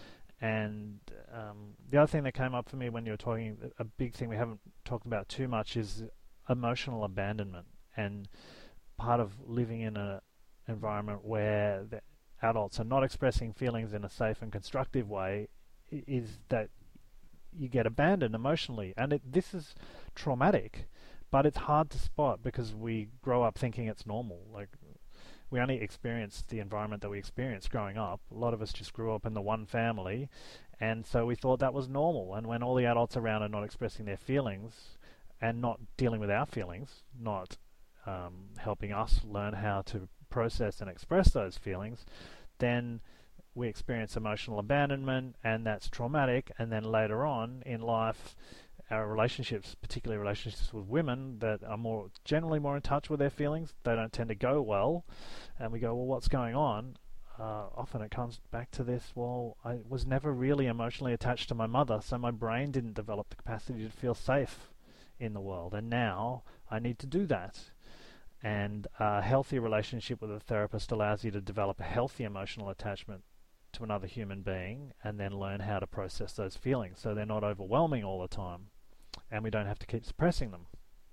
And um, the other thing that came up for me when you were talking, a big thing we haven't talked about too much, is emotional abandonment. And part of living in an environment where the adults are not expressing feelings in a safe and constructive way is that you get abandoned emotionally. And it, this is traumatic, but it's hard to spot because we grow up thinking it's normal. Like, we only experience the environment that we experienced growing up. A lot of us just grew up in the one family, and so we thought that was normal. And when all the adults around are not expressing their feelings and not dealing with our feelings, not um, helping us learn how to process and express those feelings, then we experience emotional abandonment, and that's traumatic. And then later on in life, our relationships, particularly relationships with women that are more generally more in touch with their feelings, they don't tend to go well. And we go, well, what's going on? Uh, often it comes back to this, well, I was never really emotionally attached to my mother, so my brain didn't develop the capacity to feel safe in the world, and now I need to do that. And a healthy relationship with a therapist allows you to develop a healthy emotional attachment to another human being, and then learn how to process those feelings so they're not overwhelming all the time, and we don't have to keep suppressing them.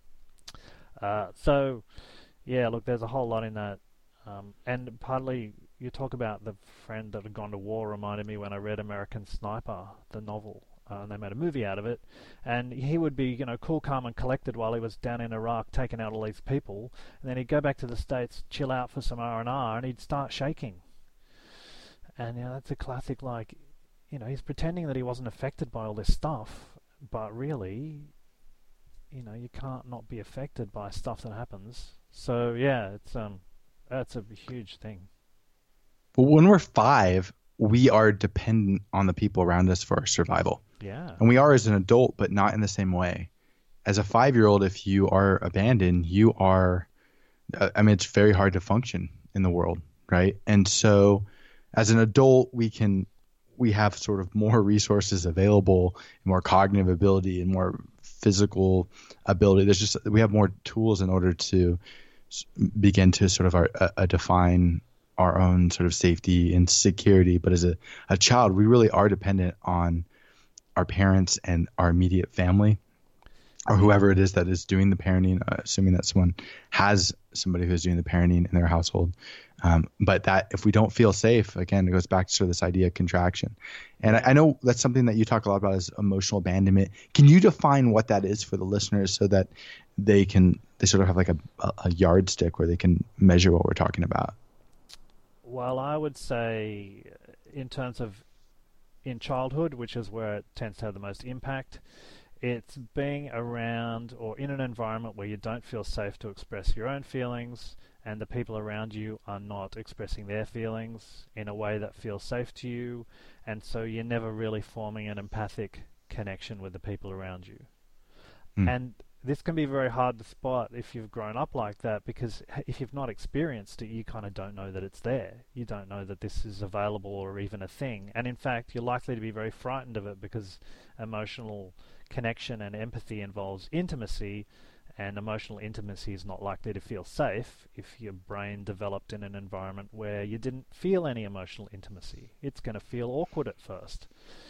Uh, so, yeah, look, there's a whole lot in that. Um, and partly, you talk about the friend that had gone to war reminded me when I read American Sniper, the novel. Uh, and they made a movie out of it, and he would be, you know, cool, calm, and collected while he was down in Iraq taking out all these people, and then he'd go back to the States, chill out for some R and R, and he'd start shaking. And, you know, that's a classic, like, you know, he's pretending that he wasn't affected by all this stuff, but really, you know, you can't not be affected by stuff that happens. So, yeah, it's um, that's a huge thing. But when we're five, we are dependent on the people around us for our survival. Yeah. And we are as an adult, but not in the same way. As a five-year-old, if you are abandoned, you are, I mean, it's very hard to function in the world, right? And so as an adult, we can, we have sort of more resources available, more cognitive ability and more physical ability. There's just, we have more tools in order to begin to sort of our, uh, define our own sort of safety and security. But as a, a child, we really are dependent on our parents and our immediate family, or whoever it is that is doing the parenting, uh, assuming that someone has somebody who's doing the parenting in their household. Um, but that if we don't feel safe, again, it goes back to this idea of contraction. And I, I know that's something that you talk a lot about is emotional abandonment. Can you define what that is for the listeners so that they can, they sort of have like a, a yardstick where they can measure what we're talking about? Well, I would say in terms of in childhood, which is where it tends to have the most impact, it's being around or in an environment where you don't feel safe to express your own feelings, and the people around you are not expressing their feelings in a way that feels safe to you, and so you're never really forming an empathic connection with the people around you. Mm. And this can be very hard to spot if you've grown up like that, because if you've not experienced it, you kind of don't know that it's there. You don't know that this is available or even a thing. And in fact, you're likely to be very frightened of it, because emotional connection and empathy involves intimacy, and emotional intimacy is not likely to feel safe if your brain developed in an environment where you didn't feel any emotional intimacy. It's going to feel awkward at first.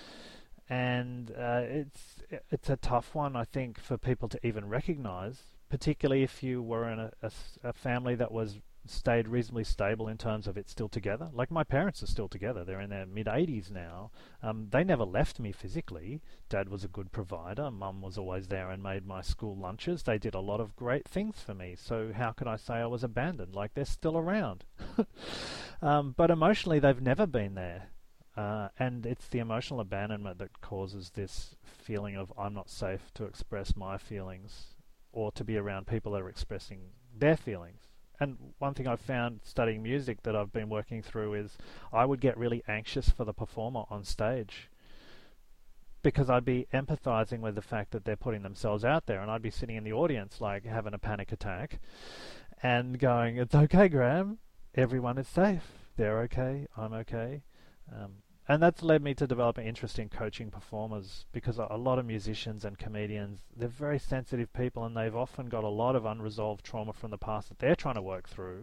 And uh, it's it's a tough one, I think, for people to even recognize, particularly if you were in a, a, a family that was stayed reasonably stable in terms of it's still together. Like, my parents are still together. They're in their mid-eighties now. Um, they never left me physically. Dad was a good provider. Mum was always there and made my school lunches. They did a lot of great things for me. So how could I say I was abandoned? Like, they're still around. um, but emotionally, they've never been there. Uh, and it's the emotional abandonment that causes this feeling of I'm not safe to express my feelings or to be around people that are expressing their feelings. And one thing I've found studying music that I've been working through is I would get really anxious for the performer on stage, because I'd be empathizing with the fact that they're putting themselves out there, and I'd be sitting in the audience like having a panic attack and going, it's okay, Graham, everyone is safe, they're okay, I'm okay. Um, and that's led me to develop an interest in coaching performers, because a, a lot of musicians and comedians, they're very sensitive people, and they've often got a lot of unresolved trauma from the past that they're trying to work through.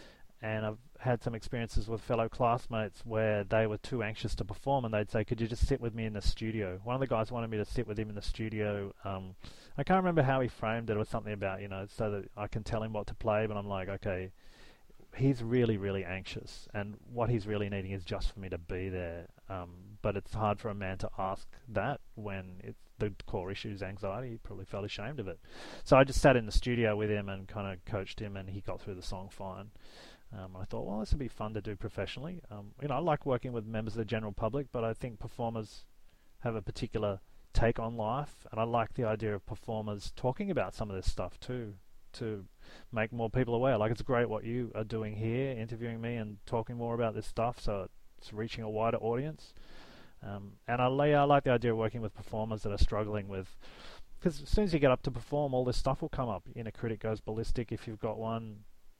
And I've had some experiences with fellow classmates where they were too anxious to perform, and they'd say, could you just sit with me in the studio? One of the guys wanted me to sit with him in the studio. Um, I can't remember how he framed it. It was something about, you know, so that I can tell him what to play, but I'm like, okay, he's really, really anxious, and what he's really needing is just for me to be there. Um, but it's hard for a man to ask that when it's the core issue is anxiety. He probably felt ashamed of it. So I just sat in the studio with him and kind of coached him, and he got through the song fine. Um, I thought, well, this would be fun to do professionally. Um, you know, I like working with members of the general public, but I think performers have a particular take on life, and I like the idea of performers talking about some of this stuff too, to make more people aware. Like, it's great what you are doing here, interviewing me and talking more about this stuff, so it's reaching a wider audience. Um, and I, lay, I like the idea of working with performers that are struggling with, because as soon as you get up to perform, all this stuff will come up. Inner critic goes ballistic if you've got one.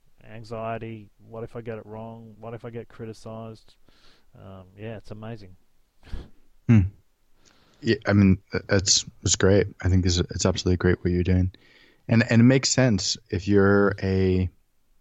Anxiety, what if I get it wrong? What if I get criticized? Um, yeah, it's amazing. Hmm. Yeah, I mean, it's it's great. I think it's, it's absolutely great what you're doing. And and it makes sense if you're a,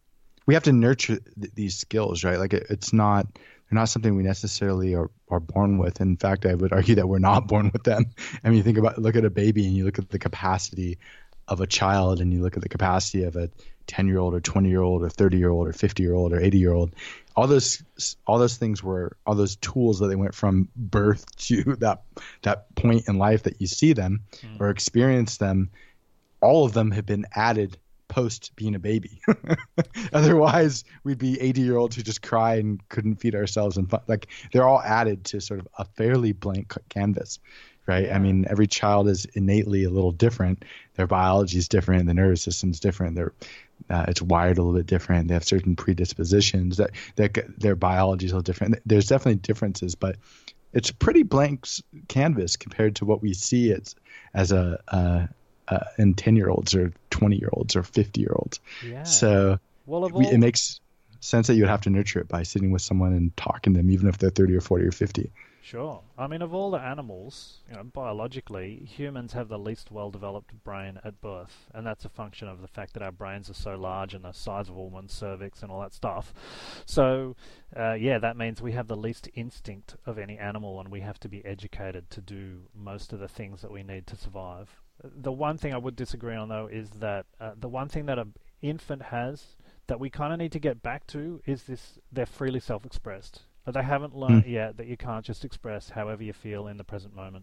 we have to nurture th- these skills, right? Like it, it's not, they're not something we necessarily are, are born with. In fact, I would argue that we're not born with them. I mean, you think about, look at a baby and you look at the capacity of a child, and you look at the capacity of a ten year old or twenty year old or thirty year old or fifty year old or eighty year old. All those, all those things were, all those tools that they went from birth to that, that point in life that you see them mm. or experience them. All of them have been added post being a baby. Otherwise, we'd be eighty year olds who just cry and couldn't feed ourselves. And like, they're all added to sort of a fairly blank canvas, right? Yeah. I mean, every child is innately a little different. Their biology is different. The nervous system's different. They're, uh, it's wired a little bit different. They have certain predispositions. That their, their biology is a little different. There's definitely differences, but it's a pretty blank canvas compared to what we see as, as a, uh, Uh, in ten year olds or twenty year olds or fifty year olds. Yeah. So well, we, all... it makes sense that you would have to nurture it by sitting with someone and talking to them, even if they're thirty or forty or fifty. Sure. I mean, of all the animals, you know, biologically, humans have the least well-developed brain at birth, and that's a function of the fact that our brains are so large and the size of a woman's cervix and all that stuff. So, uh, yeah, that means we have the least instinct of any animal, and we have to be educated to do most of the things that we need to survive. The one thing I would disagree on, though, is that uh, the one thing that an infant has that we kind of need to get back to is this: they're freely self-expressed. They haven't learned mm. yet that you can't just express however you feel in the present moment.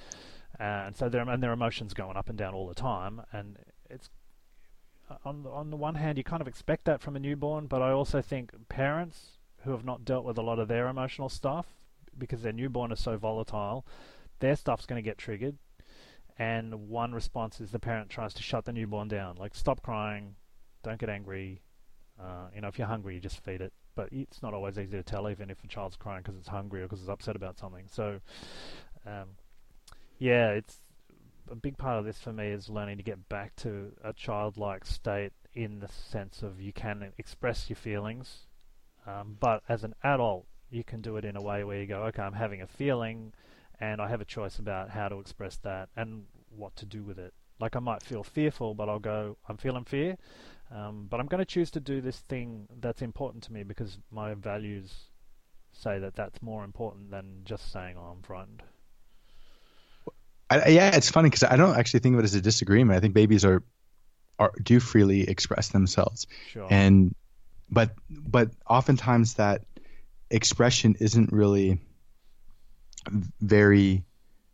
Uh, and so their and their emotions going up and down all the time. And it's on the, on the one hand, you kind of expect that from a newborn, but I also think parents who have not dealt with a lot of their emotional stuff, because their newborn is so volatile, their stuff's going to get triggered. And one response is the parent tries to shut the newborn down, like, stop crying, don't get angry. Uh, you know, if you're hungry, you just feed it. But it's not always easy to tell, even if a child's crying because it's hungry or because it's upset about something. So, um, yeah, it's a big part of this for me is learning to get back to a childlike state in the sense of you can express your feelings, um, but as an adult, you can do it in a way where you go, okay, I'm having a feeling, and I have a choice about how to express that and what to do with it. Like I might feel fearful, but I'll go, I'm feeling fear, um, but I'm going to choose to do this thing that's important to me because my values say that that's more important than just saying, oh, I'm frightened. I, yeah, it's funny because I don't actually think of it as a disagreement. I think babies are, are do freely express themselves, sure. and but but oftentimes that expression isn't really very.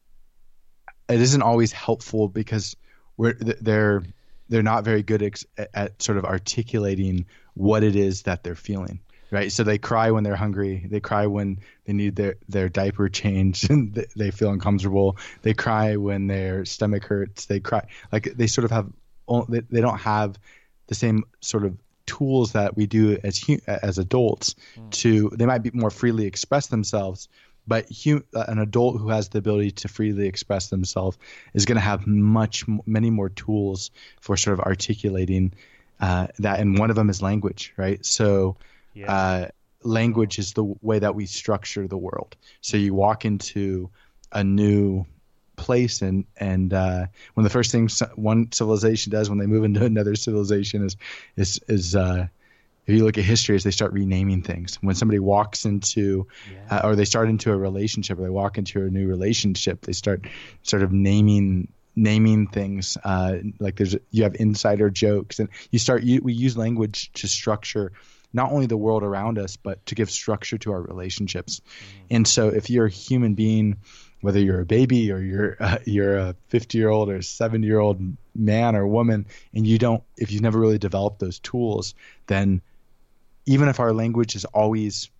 It isn't always helpful because we're they're they're not very good ex, at sort of articulating what it is that they're feeling. Right. So they cry when they're hungry. They cry when they need their, their diaper changed and they feel uncomfortable. They cry when their stomach hurts. They cry like they sort of have they, they don't have the same sort of tools that we do as as adults mm. to they might be more freely express themselves. But hu- an adult who has the ability to freely express themselves is going to have much many more tools for sort of articulating uh, that. And one of them is language. Right. So. Yeah. Uh, language is the way that we structure the world. So you walk into a new place, and and uh, one of the first things one civilization does when they move into another civilization is is is uh, if you look at history, is they start renaming things. When somebody walks into, yeah. uh, or they start into a relationship, or they walk into a new relationship, they start sort of naming. naming things uh, like there's you have insider jokes, and you start you, we use language to structure not only the world around us, but to give structure to our relationships. Mm. And so if you're a human being, whether you're a baby or you're uh, you're a fifty year old or seventy year old man or woman, and you don't, if you've never really developed those tools, then even if our language is always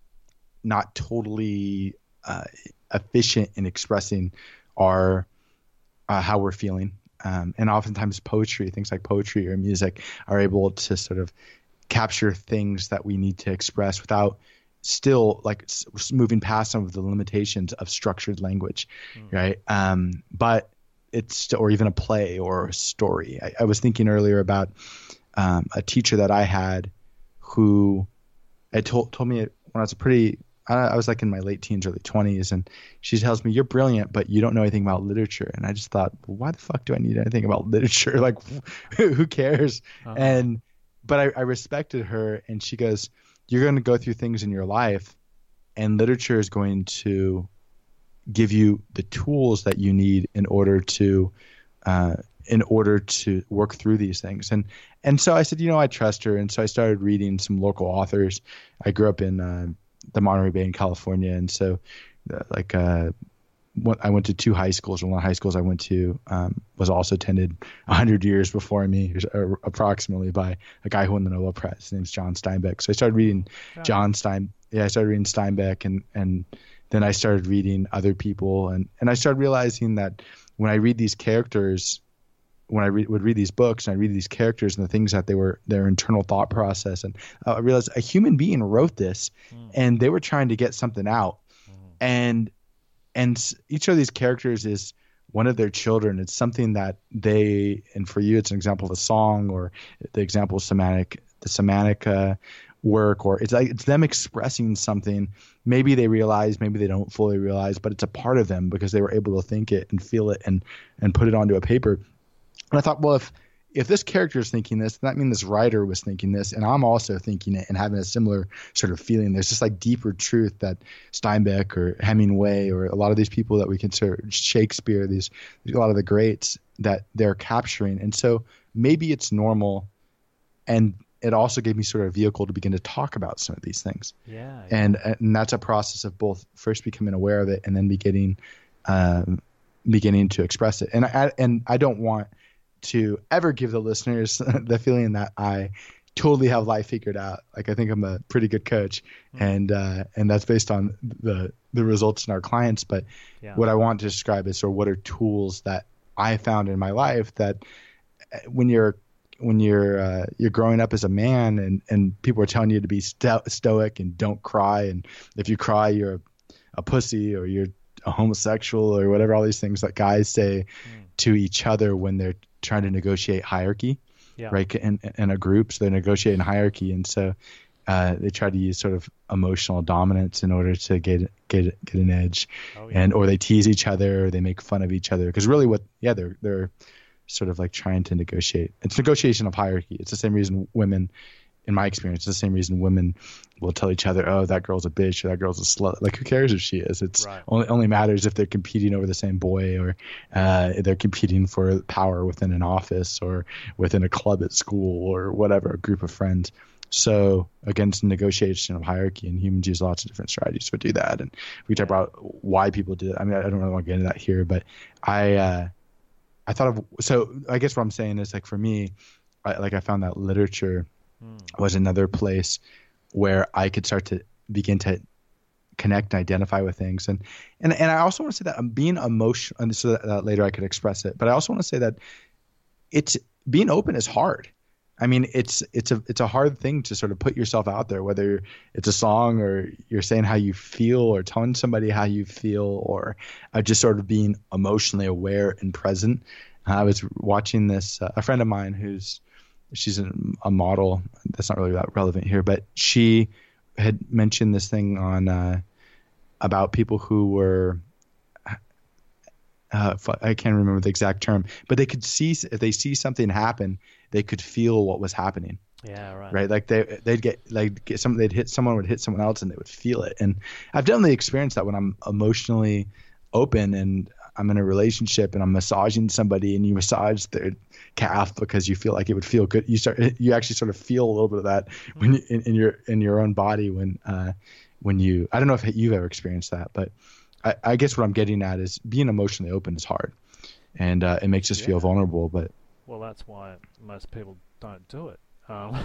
not totally uh, efficient in expressing our uh, how we're feeling, um, and oftentimes poetry, things like poetry or music, are able to sort of capture things that we need to express without still like moving past some of the limitations of structured language, mm. right? Um, but it's or even a play or a story. I, I was thinking earlier about um, a teacher that I had who had told told me when I was a pretty I, I was like in my late teens, early twenties, and she tells me, "You're brilliant, but you don't know anything about literature." And I just thought, well, why the fuck do I need anything about literature? Like, who cares? Uh-huh. And But I, I respected her, and she goes, you're going to go through things in your life, and literature is going to give you the tools that you need in order to uh, in order to work through these things. And and so I said, you know, I trust her. And so I started reading some local authors. I grew up in uh, the Monterey Bay in California, and so uh, like uh, I went to two high schools, and one of the high schools I went to um, was also attended one hundred years before me, approximately, by a guy who won the Nobel Prize. His name's John Steinbeck. So I started reading oh. John Stein. Yeah, I started reading Steinbeck, and, and then I started reading other people. And, and I started realizing that when I read these characters, when I re- would read these books, and I read these characters and the things that they were, their internal thought process, and uh, I realized a human being wrote this, mm. and they were trying to get something out. Mm. And And each of these characters is one of their children. It's something that they, and for you, it's an example of a song, or the example of semantic, the semantic uh, work, or it's like it's them expressing something. Maybe they realize, maybe they don't fully realize, but it's a part of them because they were able to think it and feel it and and put it onto a paper. And I thought, well, if if this character is thinking this, that means this writer was thinking this, and I'm also thinking it and having a similar sort of feeling. There's just like deeper truth that Steinbeck or Hemingway or a lot of these people that we consider, Shakespeare, these a lot of the greats, that they're capturing. And so maybe it's normal, and it also gave me sort of a vehicle to begin to talk about some of these things. Yeah, yeah. And and that's a process of both first becoming aware of it and then beginning um, beginning to express it. And I and I don't want to ever give the listeners the feeling that I totally have life figured out. Like, I think I'm a pretty good coach, mm-hmm. and uh, and that's based on the the results in our clients. But yeah. what I want to describe is sort of what are tools that I found in my life that when you're when you're uh, you're growing up as a man, and, and people are telling you to be sto- stoic and don't cry, and if you cry you're a, a pussy, or you're a homosexual or whatever, all these things that guys say Mm. to each other when they're trying to negotiate hierarchy, Yeah. right? In, in a group, so they're negotiating hierarchy, and so uh, they try to use sort of emotional dominance in order to get get get an edge, Oh, yeah. and or they tease each other, or they make fun of each other, because really, what yeah, they're they're sort of like trying to negotiate. It's negotiation of hierarchy. It's the same reason women, in my experience, it's the same reason women will tell each other, oh, that girl's a bitch or that girl's a slut. Like, who cares if she is? It's Right. only only matters if they're competing over the same boy, or uh, they're competing for power within an office or within a club at school or whatever, a group of friends. So against negotiation of hierarchy, and humans use lots of different strategies to do that. And we talk about why people do it. I mean, I don't really want to get into that here, but I uh, I thought of, so I guess what I'm saying is, like, for me, I, like I found that literature Mm. was another place where I could start to begin to connect and identify with things. And and, and I also want to say that I'm being emotional, and so that, that later I could express it. But I also want to say that it's being open is hard. I mean, it's it's a it's a hard thing to sort of put yourself out there, whether it's a song or you're saying how you feel or telling somebody how you feel, or uh, just sort of being emotionally aware and present. I was watching this, uh, a friend of mine who's she's a, a model. That's not really that relevant here, but she had mentioned this thing on uh, about people who were uh, I can't remember the exact term, but they could see, if they see something happen, they could feel what was happening. Yeah, right. Right. Like they, they'd get like get some, they'd hit someone would hit someone else and they would feel it. And I've definitely experienced that when I'm emotionally open and I'm in a relationship and I'm massaging somebody, and you massage their calf because you feel like it would feel good. You start, you actually sort of feel a little bit of that when you, in, in your, in your own body, when, uh, when you, I don't know if you've ever experienced that, but I, I guess what I'm getting at is being emotionally open is hard, and uh, it makes us Yeah. feel vulnerable, but Well, that's why most people don't do it. Um,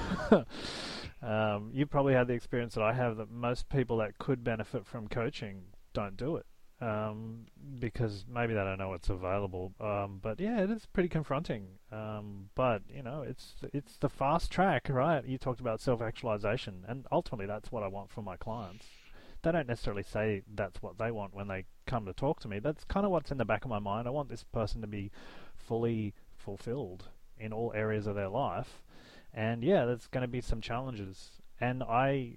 um, you probably had the experience that I have, that most people that could benefit from coaching don't do it. Um, because maybe they don't know it's available. Um, but yeah, it is pretty confronting. Um, but you know, it's it's the fast track, right? You talked about self-actualization, and ultimately that's what I want for my clients. They don't necessarily say that's what they want when they come to talk to me. That's kind of what's in the back of my mind. I want this person to be fully fulfilled in all areas of their life. And yeah, there's going to be some challenges. And I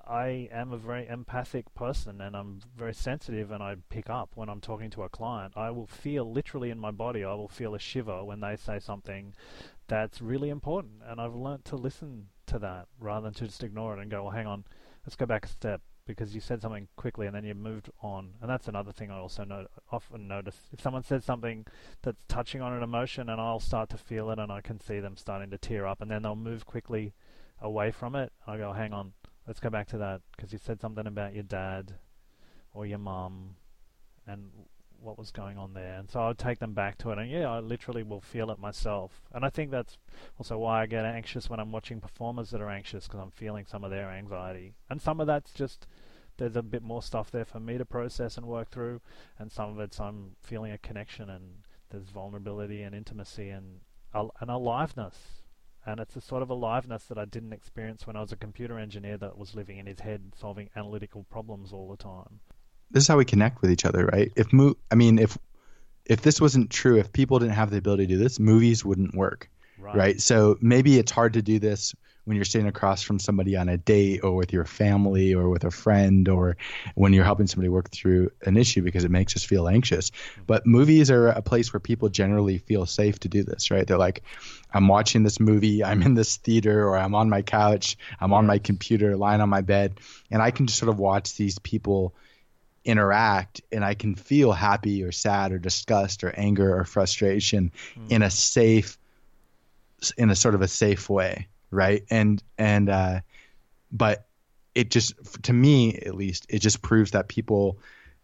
I am a very empathic person, and I'm very sensitive, and I pick up when I'm talking to a client. I will feel literally in my body, I will feel a shiver when they say something that's really important. And I've learnt to listen to that rather than to just ignore it and go, well, hang on, let's go back a step, because you said something quickly and then you moved on. And that's another thing I also no- often notice. If someone says something that's touching on an emotion, and I'll start to feel it, and I can see them starting to tear up, and then they'll move quickly away from it. I go, hang on, let's go back to that, because you said something about your dad or your mum and what was going on there. And so I'll take them back to it, and yeah, I literally will feel it myself. And I think that's also why I get anxious when I'm watching performers that are anxious, because I'm feeling some of their anxiety. And some of that's just, there's a bit more stuff there for me to process and work through, and some of it's I'm feeling a connection, and there's vulnerability and intimacy and an aliveness. And it's a sort of aliveness that I didn't experience when I was a computer engineer that was living in his head solving analytical problems all the time. this is how we connect with each other, right? If mo- I mean, if if this wasn't true, if people didn't have the ability to do this, movies wouldn't work, Right. right? So maybe it's hard to do this when you're sitting across from somebody on a date, or with your family, or with a friend, or when you're helping somebody work through an issue, because it makes us feel anxious. But movies are a place where people generally feel safe to do this, right? They're like, I'm watching this movie, I'm in this theater, or I'm on my couch, I'm on my computer, lying on my bed, and I can just sort of watch these people interact, and I can feel happy or sad or disgust or anger or frustration Mm. in a safe, in a sort of a safe way. Right. And, and, uh, but it just, to me, at least, it just proves that people,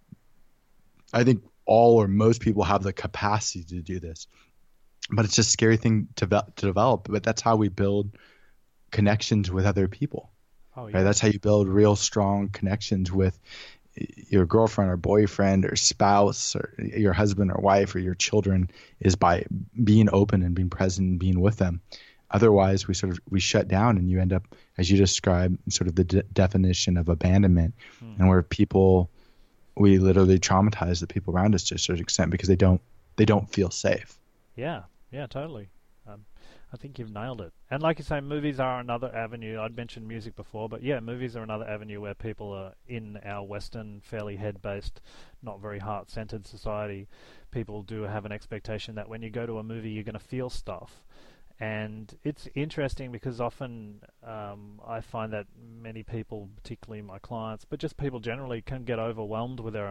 I think all or most people have the capacity to do this, but it's just a scary thing to, to develop. But that's how we build connections with other people. Oh, yeah. Right. That's how you build real strong connections with your girlfriend or boyfriend or spouse or your husband or wife or your children, is by being open and being present and being with them. Otherwise, we sort of we shut down, and you end up, as you described, sort of the de- definition of abandonment, Mm. and where people we literally traumatize the people around us to a certain extent because they don't they don't feel safe. Yeah, yeah, totally. Um, I think you've nailed it. And like you say, movies are another avenue. I'd mentioned music before, but yeah, movies are another avenue where people are in our Western, fairly head-based, not very heart-centered society. People do have an expectation that when you go to a movie, you're going to feel stuff. And it's interesting because often um, I find that many people, particularly my clients, but just people generally, can get overwhelmed with their